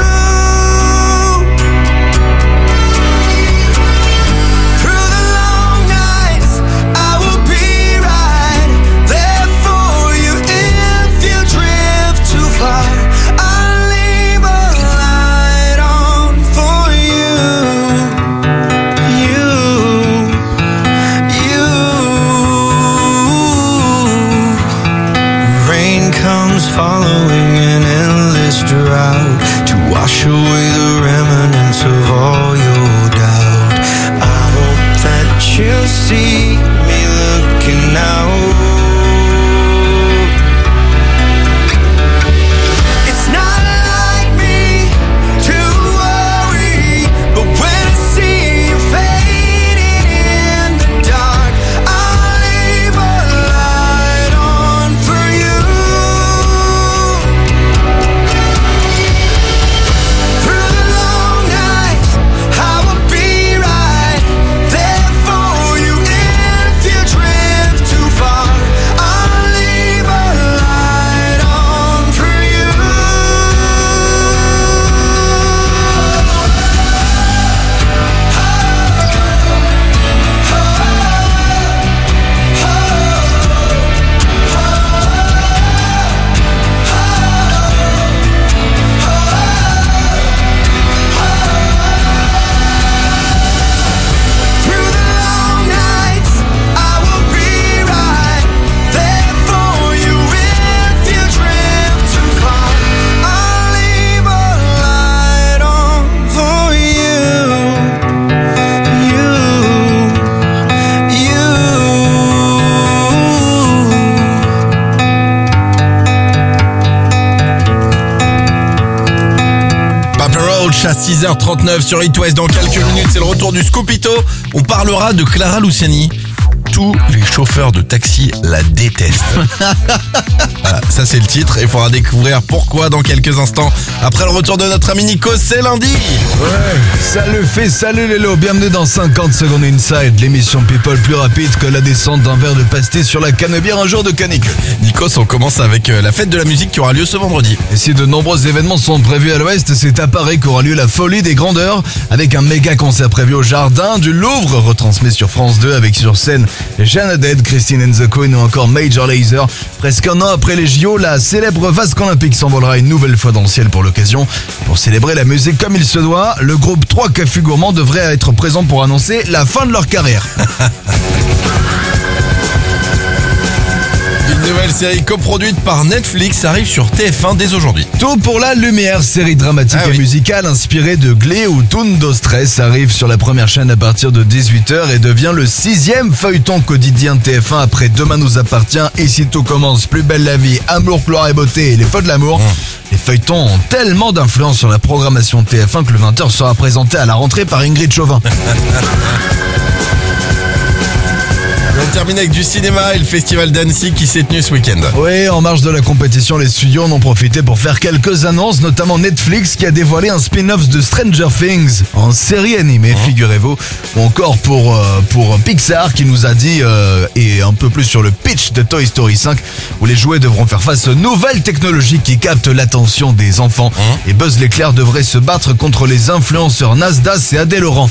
Through the long nights, I will be right there for you. If you drift too far, I'll leave a light on for you. Rain comes following an endless drought to wash away the remnants of all your doubt. I hope that you see me looking out. It's not like me to worry, but when I see you fading in the dark, I'll leave a light on for you. dimanche à 6h39 sur It West. Dans quelques minutes, c'est le retour du Scoopito. On parlera de Clara Luciani. Tous les chauffeurs de taxi la détestent. Voilà, ça c'est le titre et il faudra découvrir pourquoi dans quelques instants. Après le retour de notre ami Nico, c'est lundi. Ouais, salut Lélo, bienvenue dans 50 secondes Inside, l'émission People plus rapide que la descente d'un verre de pastis sur la canebière un jour de canicule. Nikos, on commence avec la fête de la musique qui aura lieu ce vendredi. Et si de nombreux événements sont prévus à l'ouest, c'est à Paris qu'aura lieu la folie des grandeurs avec un méga concert prévu au jardin du Louvre, retransmis sur France 2 avec sur scène Jeanne Haddad, Christine and the Queen ou encore Major Lazer. Presque un an après les JO, la célèbre vasque olympique s'envolera une nouvelle fois dans le ciel pour l'occasion. Pour célébrer la musique comme il se doit, le groupe 3 Cafés Gourmands devrait être présent pour annoncer la fin de leur carrière. Une nouvelle série coproduite par Netflix arrive sur TF1 dès aujourd'hui. Tout pour la lumière, série dramatique et musicale inspirée de Glee ou Tundo Stress arrive sur la première chaîne à partir de 18h et devient le 6e feuilleton quotidien de TF1 après Demain nous appartient, Ici tout commence, Plus belle la vie, Amour, gloire et beauté et Les feux de l'amour. Les feuilletons ont tellement d'influence sur la programmation de TF1 que le 20h sera présenté à la rentrée par Ingrid Chauvin. On termine avec du cinéma et le festival d'Annecy qui s'est tenu ce week-end. Oui, en marge de la compétition, les studios en ont profité pour faire quelques annonces, notamment Netflix qui a dévoilé un spin-off de Stranger Things en série animée, figurez-vous, ou encore pour Pixar qui nous a dit, et un peu plus sur le pitch de Toy Story 5, où les jouets devront faire face aux nouvelles technologies qui captent l'attention des enfants. Et Buzz l'éclair devrait se battre contre les influenceurs Nasdaq et Adèle Laurent.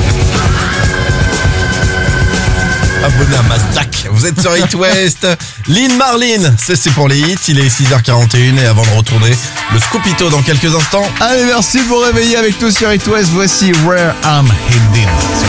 Abonné à Mazdak. Vous êtes sur It West. Lynn Marlin, c'est pour les hits. Il est 6h41 et avant de retourner le Scoopito dans quelques instants. Allez, merci de vous réveiller avec tout sur It West. Voici Where I'm Hidden.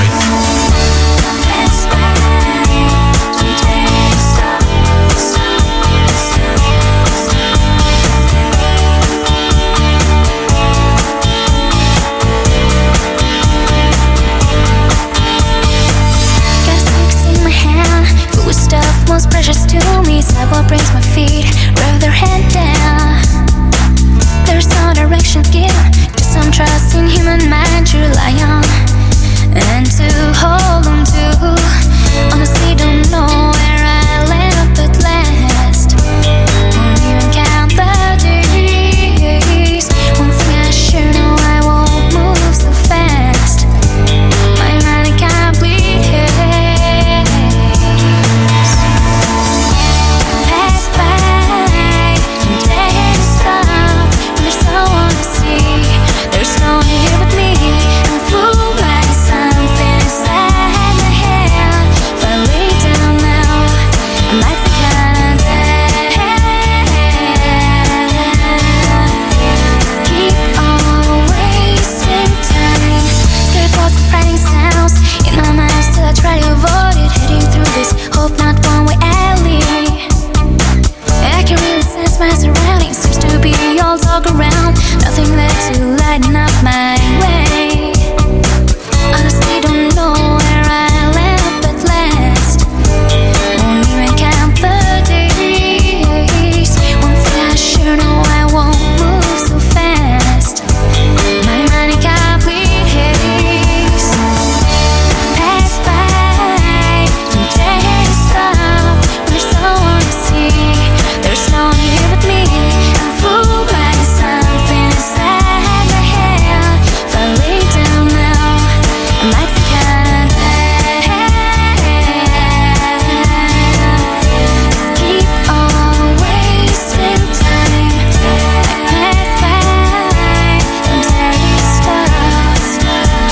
Most precious to me, sidewalk brings my feet, rev their head down. There's no direction given, just some trust in human mind to rely on and to hold on to. Honestly, don't know where I land up at last. Won't even count the days. One thing I sure know, I won't move so fast. My mind can't bleed. Around, nothing there to lighten up my way. Honestly, don't know where I land up at last. Won't even count the days. One thing I sure know, I won't move so fast. My mind can't bleed haze. Pass by, don't dare to stop. When there's no one to see, there's no one here with me. I'm fooled by something inside my head. If I lay down now, I might think I'd keep on wasting time. I pass by, don't dare to stop.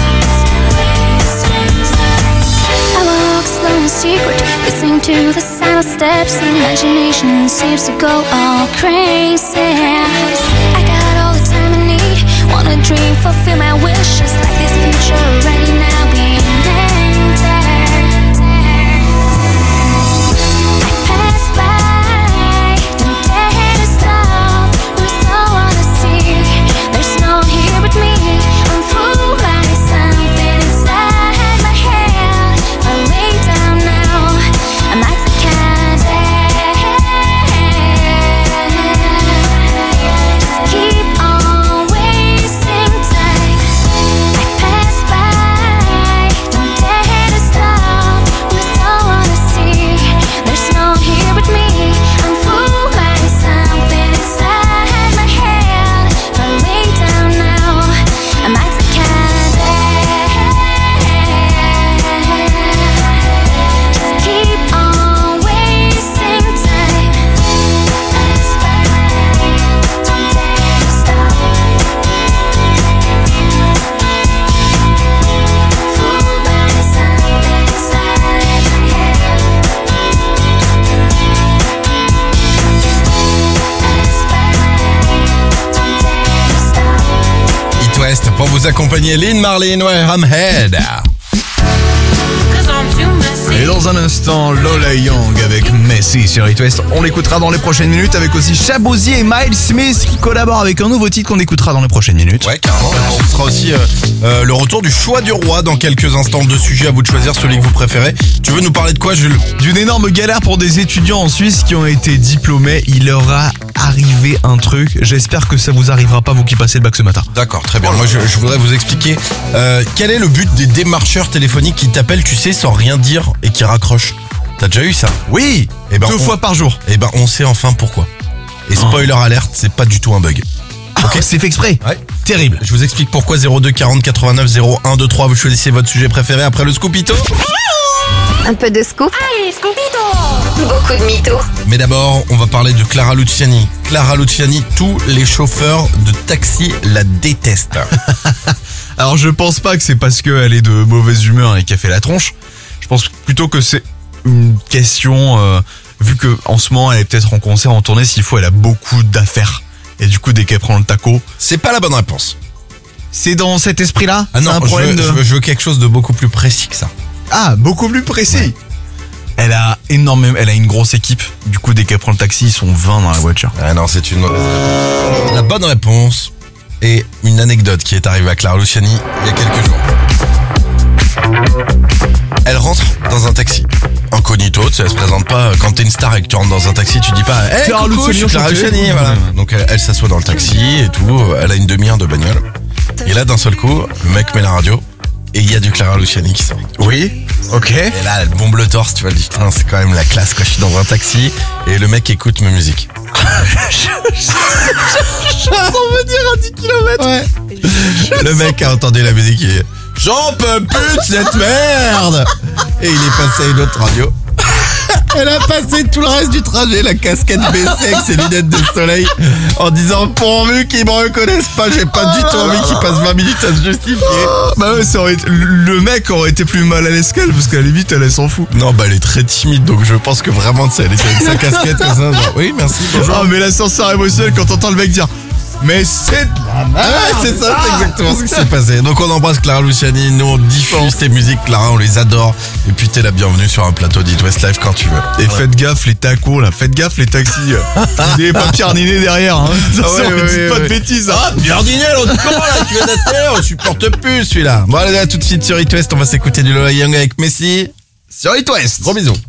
I walk slow and secret, listening to the sound of steps. Imagination seems to go all crazy. I got all the time I need. Wanna dream, fulfill my wishes. Like this future already now being entered. I pass by, don't dare to stop. There's no one to see, there's no one here but me. I'm fooled by something inside my head. If I lay down now, I might take keep on wasting time. West pour vous accompagner. Lynn Marlin, ouais, Hamhead. Et dans un instant, Lola Young avec Messi sur It West. On l'écoutera dans les prochaines minutes avec aussi Shabozy et Miles Smith qui collaborent avec un nouveau titre qu'on écoutera dans les prochaines minutes. Ouais, carrément. Ce sera aussi le retour du choix du roi dans quelques instants. 2 sujets, à vous de choisir celui que vous préférez. Tu veux nous parler de quoi, Jules? D'une énorme galère pour des étudiants en Suisse qui ont été diplômés. Il leur a arrivé un truc. J'espère que ça vous arrivera pas, vous qui passez le bac ce matin. D'accord, très bien. Moi, je voudrais vous expliquer quel est le but des démarcheurs téléphoniques qui t'appellent, tu sais, sans rien dire et qui raccrochent. T'as déjà eu ça? Oui, 2 fois par jour. Eh ben, on sait enfin pourquoi. Et spoiler alerte, c'est pas du tout un bug. Ok, c'est fait exprès. Ouais. Terrible. Je vous explique pourquoi. 02 40 89 01 23. Vous choisissez votre sujet préféré après le Scoopito. Un peu de scoop. Allez, scoopito. Beaucoup de mythos. Mais d'abord, on va parler de Clara Luciani. Clara Luciani, tous les chauffeurs de taxi la détestent. Alors je pense pas que c'est parce qu'elle est de mauvaise humeur et qu'elle fait la tronche. Je pense plutôt que c'est une question, vu que en ce moment elle est peut-être en concert, en tournée, s'il faut, elle a beaucoup d'affaires. Et du coup, dès qu'elle prend le taco... C'est pas la bonne réponse. C'est dans cet esprit-là? Ah non, je veux quelque chose de beaucoup plus précis que ça. Ah, beaucoup plus précis. Ouais. Elle a une grosse équipe. Du coup, dès qu'elle prend le taxi, ils sont 20 dans la voiture. Ah non, c'est une mauvaise réponse. La bonne réponse est une anecdote qui est arrivée à Clara Luciani il y a quelques jours. Elle rentre dans un taxi. Incognito, tu sais, elle se présente pas. Quand t'es une star et que tu rentres dans un taxi, tu dis pas hey, Clara coucou, Luciani, je suis Clara Luciani, voilà. Donc elle s'assoit dans le taxi et tout. Elle a une demi-heure de bagnole. Et là, d'un seul coup, le mec met la radio et il y a du Clara Luciani qui sort. Oui, ok. Et là, elle bombe le torse, tu vois, elle dit putain, c'est quand même la classe quand je suis dans un taxi et le mec écoute ma musique. Sans me dire à 10 km. Ouais. Le mec a entendu la musique et j'en peux plus de cette merde. Et il est passé à une autre radio. Elle a passé tout le reste du trajet, la casquette baissée avec ses lunettes de soleil, en disant pourvu qu'ils me reconnaissent pas, j'ai pas du tout envie qu'ils passent 20 minutes à se justifier. Bah ouais, le mec aurait été plus mal à l'aise qu'elle, parce qu'à la limite elle s'en fout. Non, bah elle est très timide, donc je pense que vraiment, elle était avec sa casquette comme ça, genre oui, merci, bonjour. Ah, mais l'ascenseur émotionnel quand t'entends le mec dire mais c'est de la merde. Ah ouais, c'est ça, c'est exactement ce qui s'est passé. Donc on embrasse Clara Luciani, nous on diffuse tes musiques, Clara, on les adore. Et puis t'es la bienvenue sur un plateau d'It West Live quand tu veux. Et faites gaffe les tacos là, faites gaffe les taxis. Vous n'avez pas Pierre Ninet derrière, hein. Dites pas de bêtises. Ah, Pierre Ninet, l'autre con là, tu viens d'être, on supporte plus celui-là. Bon allez, là tout de suite sur It West, on va s'écouter du Lola Young avec Messi. Sur It West. Gros bisous.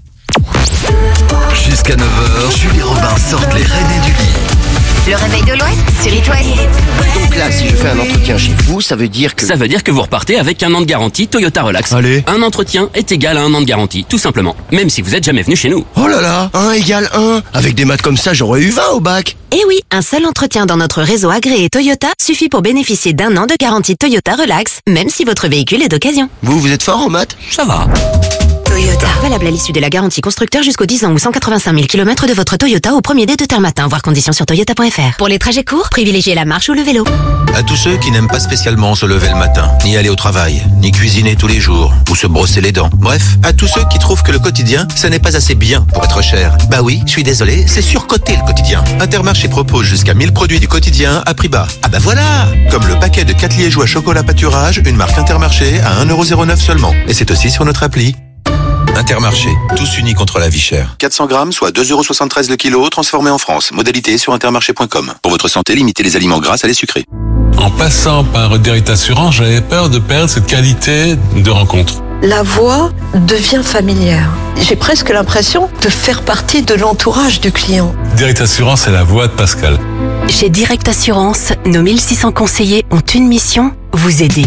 Jusqu'à 9h, Jules et Robin sortent les reines du lit. Le réveil de l'Ouest sur It West. Donc là, si je fais un entretien chez vous, ça veut dire que... Ça veut dire que vous repartez avec 1 an de garantie Toyota Relax. Allez. Un entretien est égal à 1 an de garantie, tout simplement. Même si vous êtes jamais venu chez nous. Oh là là, 1 égale 1. Avec des maths comme ça, j'aurais eu 20 au bac. Eh oui, un seul entretien dans notre réseau agréé Toyota suffit pour bénéficier d'1 an de garantie Toyota Relax, même si votre véhicule est d'occasion. Vous êtes fort en maths? Ça va. Toyota. Valable à l'issue de la garantie constructeur jusqu'aux 10 ans ou 185 000 km de votre Toyota au premier dé de terre matin. Voir conditions sur toyota.fr. Pour les trajets courts, privilégiez la marche ou le vélo. À tous ceux qui n'aiment pas spécialement se lever le matin, ni aller au travail, ni cuisiner tous les jours, ou se brosser les dents. Bref, à tous ceux qui trouvent que le quotidien, ça n'est pas assez bien pour être cher. Bah oui, je suis désolé, c'est surcoté le quotidien. Intermarché propose jusqu'à 1000 produits du quotidien à prix bas. Ah bah voilà! Comme le paquet de 4 liégeois chocolat pâturage, une marque Intermarché à 1,09€ seulement. Et c'est aussi sur notre appli. Intermarché, tous unis contre la vie chère. 400 grammes, soit 2,73€ le kilo, transformé en France. Modalité sur intermarché.com. Pour votre santé, limitez les aliments gras à les sucrés. En passant par Direct Assurance, j'avais peur de perdre cette qualité de rencontre. La voix devient familière. J'ai presque l'impression de faire partie de l'entourage du client. Direct Assurance, c'est la voix de Pascal. Chez Direct Assurance, nos 1600 conseillers ont une mission, vous aider.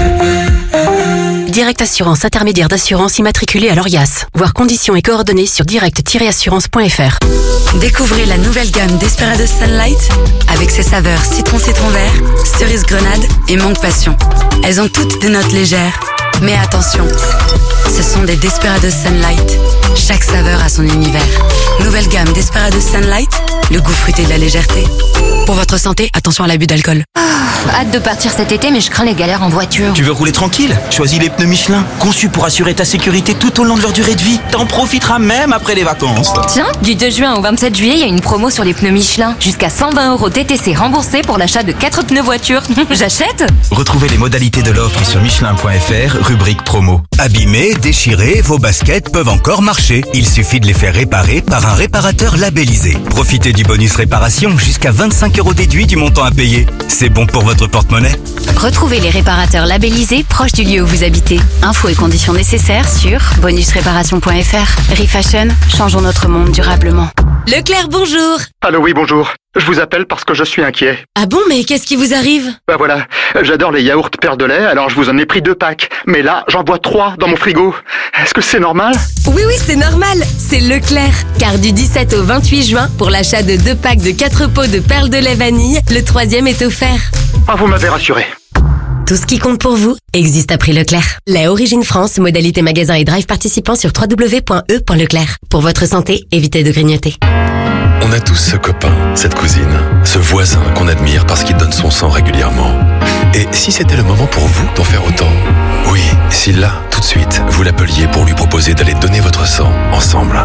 Direct Assurance, intermédiaire d'assurance immatriculée à l'ORIAS. Voir conditions et coordonnées sur direct-assurance.fr. Découvrez la nouvelle gamme Desperados Sunlight avec ses saveurs citron vert, cerise grenade et mangue passion. Elles ont toutes des notes légères. Mais attention, ce sont des Desperados Sunlight. Chaque saveur a son univers. Nouvelle gamme Desperados Sunlight, le goût fruité de la légèreté. Pour votre santé, attention à l'abus d'alcool. Hâte de partir cet été, mais je crains les galères en voiture. Tu veux rouler tranquille? Choisis les pneus Michelin, conçus pour assurer ta sécurité tout au long de leur durée de vie. T'en profiteras même après les vacances. Tiens, du 2 juin au 27 juillet, il y a une promo sur les pneus Michelin. Jusqu'à 120 € TTC remboursés pour l'achat de 4 pneus voiture. J'achète? Retrouvez les modalités de l'offre sur Michelin.fr, rubrique promo. Abîmés, déchirés, vos baskets peuvent encore marcher. Il suffit de les faire réparer par un réparateur labellisé. Profitez du bonus réparation jusqu'à 25 € déduit du montant à payer. C'est bon pour votre porte-monnaie. Retrouvez les réparateurs labellisés proches du lieu où vous habitez. Infos et conditions nécessaires sur bonusréparation.fr. Refashion, changeons notre monde durablement. Leclerc, bonjour. Allô, oui, bonjour. Je vous appelle parce que je suis inquiet. Ah bon, mais qu'est-ce qui vous arrive? Bah voilà, j'adore les yaourts Père de lait, alors je vous en ai pris 2 packs. Mais là, j'en bois 3 dans mon frigo. Est-ce que c'est normal? Oui, c'est normal. C'est Leclerc. Car du 17 au 28 juin, pour l'achat de 2 packs de 4 pots de perles de lait vanille, le 3e est offert. Ah, vous m'avez rassuré. Tout ce qui compte pour vous existe à prix Leclerc. Lait Origine France, modalité magasin et drive participant sur www.e.leclerc. Pour votre santé, évitez de grignoter. On a tous ce copain, cette cousine, ce voisin qu'on admire parce qu'il donne son sang régulièrement. Et si c'était le moment pour vous d'en faire autant? Oui, si là, tout de suite, vous l'appeliez pour lui proposer d'aller donner votre sang ensemble.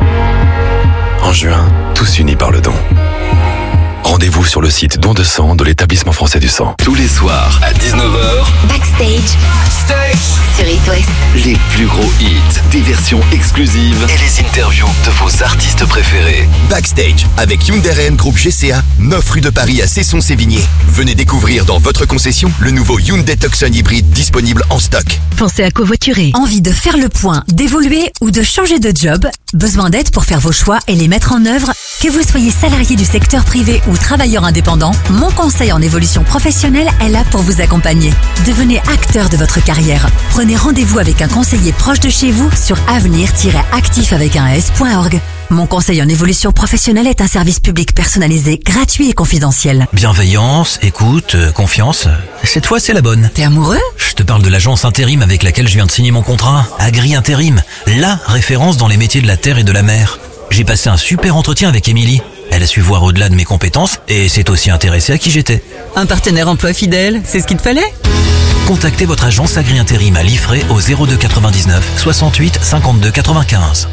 En juin, tous unis par le don. Rendez-vous sur le site don de sang de l'Établissement français du sang. Tous les soirs à 19h, Backstage. Sur It West. les plus gros hits, des versions exclusives et les interviews de vos artistes préférés. Backstage avec Hyundai Groupe GCA, 9 rue de Paris à Cesson-Sévigné. Venez découvrir dans votre concession le nouveau Hyundai Tucson hybride disponible en stock. Pensez à covoiturer. Envie de faire le point, d'évoluer ou de changer de job? Besoin d'aide pour faire vos choix et les mettre en œuvre? Que vous soyez salarié du secteur privé ou travailleur indépendant, Mon Conseil en évolution professionnelle est là pour vous accompagner. Devenez acteur de votre carrière. Prenez rendez-vous avec un conseiller proche de chez vous sur avenir-actif.org. Mon Conseil en évolution professionnelle est un service public personnalisé, gratuit et confidentiel. Bienveillance, écoute, confiance. Cette fois, c'est la bonne. T'es amoureux? Je te parle de l'agence intérim avec laquelle je viens de signer mon contrat. Agri Intérim, la référence dans les métiers de la terre et de la mer. J'ai passé un super entretien avec Émilie. Elle a su voir au-delà de mes compétences et s'est aussi intéressée à qui j'étais. Un partenaire emploi fidèle, c'est ce qu'il te fallait? Contactez votre agence Agri Intérim à Liffré au 02 99 68 52 95.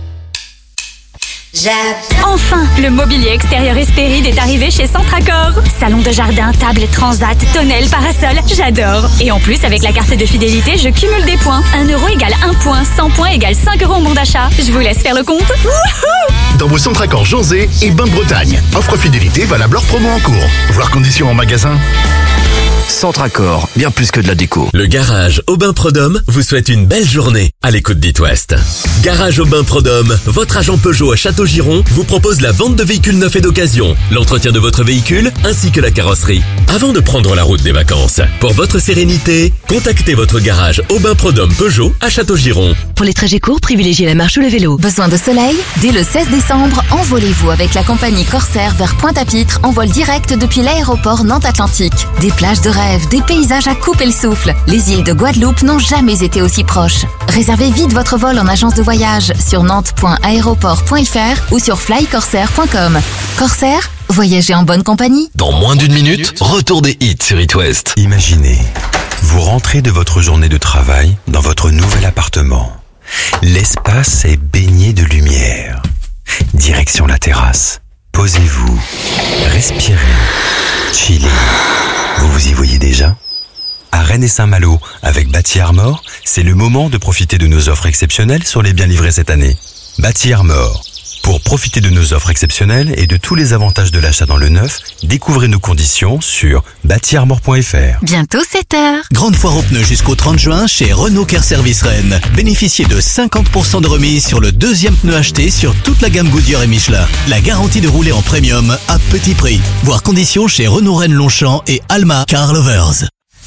Enfin, le mobilier extérieur Hespéride est arrivé chez Centracor. Salon de jardin, table, transat, tonnelle, parasol, j'adore. Et en plus, avec la carte de fidélité, je cumule des points. 1 euro égale 1 point, 100 points égale 5 euros en bon d'achat. Je vous laisse faire le compte. Wouhou! Dans vos Centracor Jonzé et Bain de Bretagne. Offre fidélité valable hors promo en cours. Voir conditions en magasin. Centracor, bien plus que de la déco. Le garage Aubin Prodhomme vous souhaite une belle journée à l'écoute d'It West. Garage Aubin Prodhomme, votre agent Peugeot à Château-Giron, vous propose la vente de véhicules neufs et d'occasion, l'entretien de votre véhicule ainsi que la carrosserie. Avant de prendre la route des vacances, pour votre sérénité, contactez votre garage Aubin Prodhomme Peugeot à Château-Giron. Pour les trajets courts, privilégiez la marche ou le vélo. Besoin de soleil? Dès le 16 décembre, envolez-vous avec la compagnie Corsair vers Pointe-à-Pitre en vol direct depuis l'aéroport Nantes-Atlantique. Des plages de rêve, des paysages à couper le souffle. Les îles de Guadeloupe n'ont jamais été aussi proches. Réservez vite votre vol en agence de voyage sur nantes.aéroport.fr ou sur flycorsair.com. Corsair, voyagez en bonne compagnie. Dans moins d'une minute, retour des hits sur It West. Imaginez, vous rentrez de votre journée de travail dans votre nouvel appartement. L'espace est baigné de lumière. Direction la terrasse. Posez-vous, respirez, chillez. Vous vous y voyez déjà? À Rennes et Saint-Malo, avec Bâti Armor, c'est le moment de profiter de nos offres exceptionnelles sur les biens livrés cette année. Bâti Armor. Pour profiter de nos offres exceptionnelles et de tous les avantages de l'achat dans le neuf, découvrez nos conditions sur bâtiarmor.fr. Bientôt 7h. Grande foire aux pneus jusqu'au 30 juin chez Renault Care Service Rennes. Bénéficiez de 50% de remise sur le deuxième pneu acheté sur toute la gamme Goodyear et Michelin. La garantie de rouler en premium à petit prix. Voir conditions chez Renault Rennes Longchamp et Alma Car Lovers.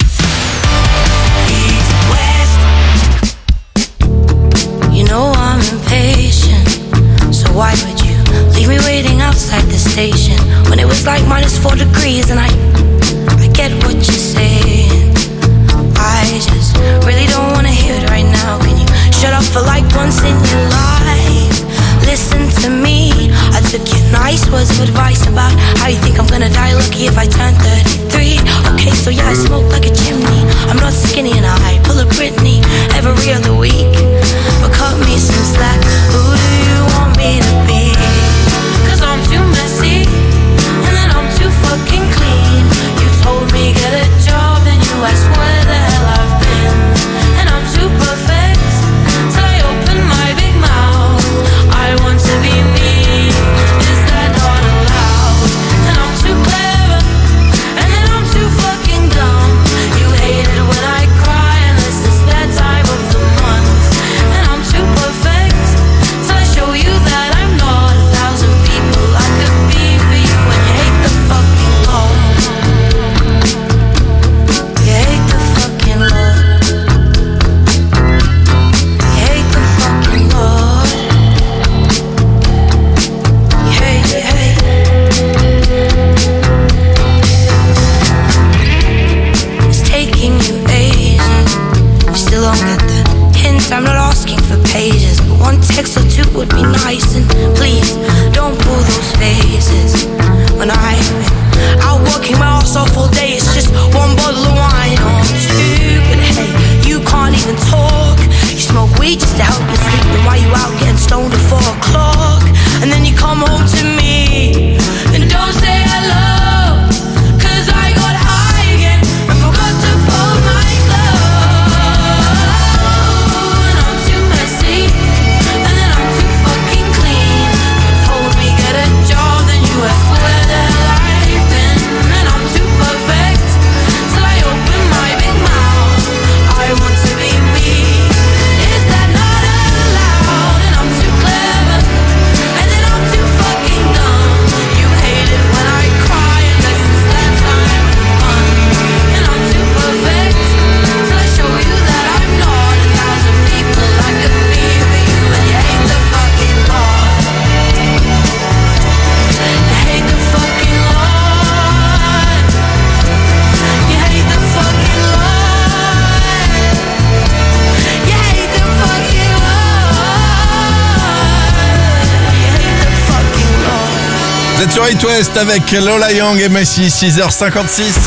You know I'm impatient, so why would you leave me waiting outside the station when it was like -4 degrees? And I get what you're saying. I just really don't wanna hear it right now. Can you shut up for like once in your life? Listen to me. get lucky if I turn 33. Okay, so yeah, I smoke like a chimney. I'm not skinny and I pull a Britney every other week. But cut me some slack. Who do you want me to be? 'Cause I'm too messy and then I'm too fucking clean. You told me get a job, then you asked where the hell I've been. And I'm too perfect till I open my big mouth. I want to be me. Is that not allowed? And I'm too clever and then I'm too fucking dumb. You hate it when I cry and this is that time of the month. And I'm too perfect till I show you that I'm not 1,000 people I could be for you. And you hate the fucking Lord. You hate the fucking Lord. You hate the fucking Lord. You hate, you hate. It's taking you ages. You still don't get the hint. I'm not asking for pages, but one text or two would be nice. And please don't pull those faces when I've been out working my ass off all day. It's just one bottle of wine or two. But hey, you can't even talk. You smoke weed just to help you sleep. Then why you out getting stoned at 4 o'clock? And then you come home to me and don't say hello. 'Cause I got high again and forgot to fold my clothes. And I'm too messy and then I'm too fucking clean. You told me get a job, then you asked where the hell I've been. And I'm too perfect till I open my big mouth. I want to be me. Is that not allowed? And I'm too clever and then I'm too fucking dumb. You hate it when I cry and this is that time of the month. And I'm too perfect till I show you that I'm not 1,000 people I could be for you. And you hate the fucking Lord. You hate the fucking Lord. You hate the fucking Lord. You hate the fucking Lord. You hate the fucking Lord. Vous êtes sur It West avec Lola Young et Messi, 6h56.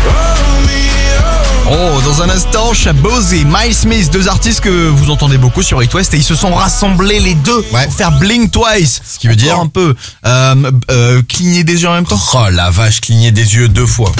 Oh, dans un instant, Shabazz et Miles Smith, deux artistes que vous entendez beaucoup sur It West, et ils se sont rassemblés les deux pour faire Blink Twice. Ce qui veut dire un peu cligner des yeux en même temps. Oh la vache, cligner des yeux 2 fois.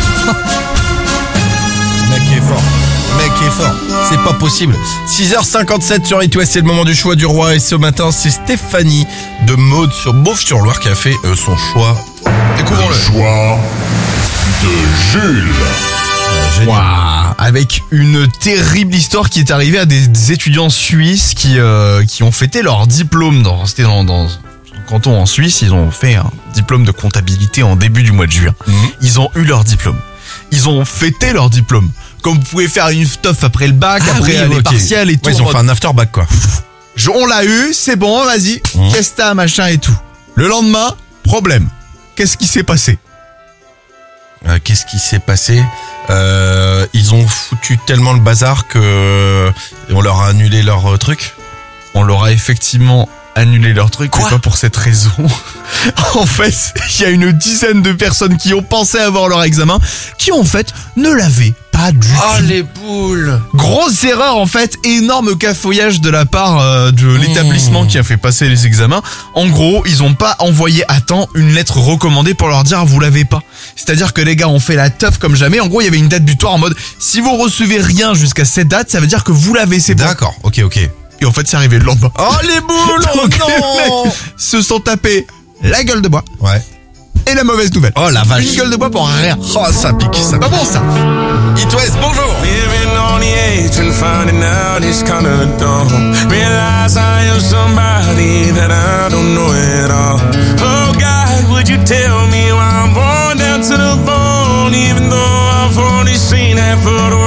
Mec est fort. Mec est fort. C'est pas possible. 6h57 sur It West, c'est le moment du choix du roi. Et ce matin, c'est Stéphanie de Maude sur Beauf-sur-Loire qui a fait son choix. Découvrons-le. Le choix de Jules. Wow. Avec une terrible histoire qui est arrivée à des étudiants suisses qui ont fêté leur diplôme. C'était dans un canton en Suisse. Ils ont fait un diplôme de comptabilité en début du mois de juin. Ils ont eu leur diplôme. Ils ont fêté leur diplôme. Comme vous pouvez faire une stuff après le bac, après les partiels et tout. Ouais, ils ont fait un after bac quoi. On l'a eu, c'est bon, vas-y. Qu'est-ce que t'as, machin et tout. Le lendemain, problème. Qu'est-ce qui s'est passé? Qu'est-ce qui s'est passé? Ils ont foutu tellement le bazar que on leur a annulé leur truc. On leur a effectivement annulé leur truc, mais pas pour cette raison. En fait, il y a une dizaine de personnes qui ont pensé avoir leur examen, qui en fait ne l'avaient pas du tout. Oh les boules! Grosse erreur en fait, énorme cafouillage de la part de l'établissement qui a fait passer les examens. En gros, ils ont pas envoyé à temps une lettre recommandée pour leur dire vous l'avez pas. C'est-à-dire que les gars ont fait la teuf comme jamais. En gros, il y avait une date butoir en mode si vous recevez rien jusqu'à cette date, ça veut dire que vous l'avez, c'est bon. D'accord, ok. Et en fait, c'est arrivé le lendemain. Oh les boules! Donc, oh non! Les mecs se sont tapés la gueule de bois. Ouais. Et la mauvaise nouvelle. Oh la vache. Une gueule de bois pour rien. Oh, ça pique, ça. Pas bon ça. It West, bonjour. Living on the edge and finding out it's kinda dumb. Realize I am somebody that I don't know at all. Oh God, would you tell me why I'm born down to the bone? Even though I've only seen half of the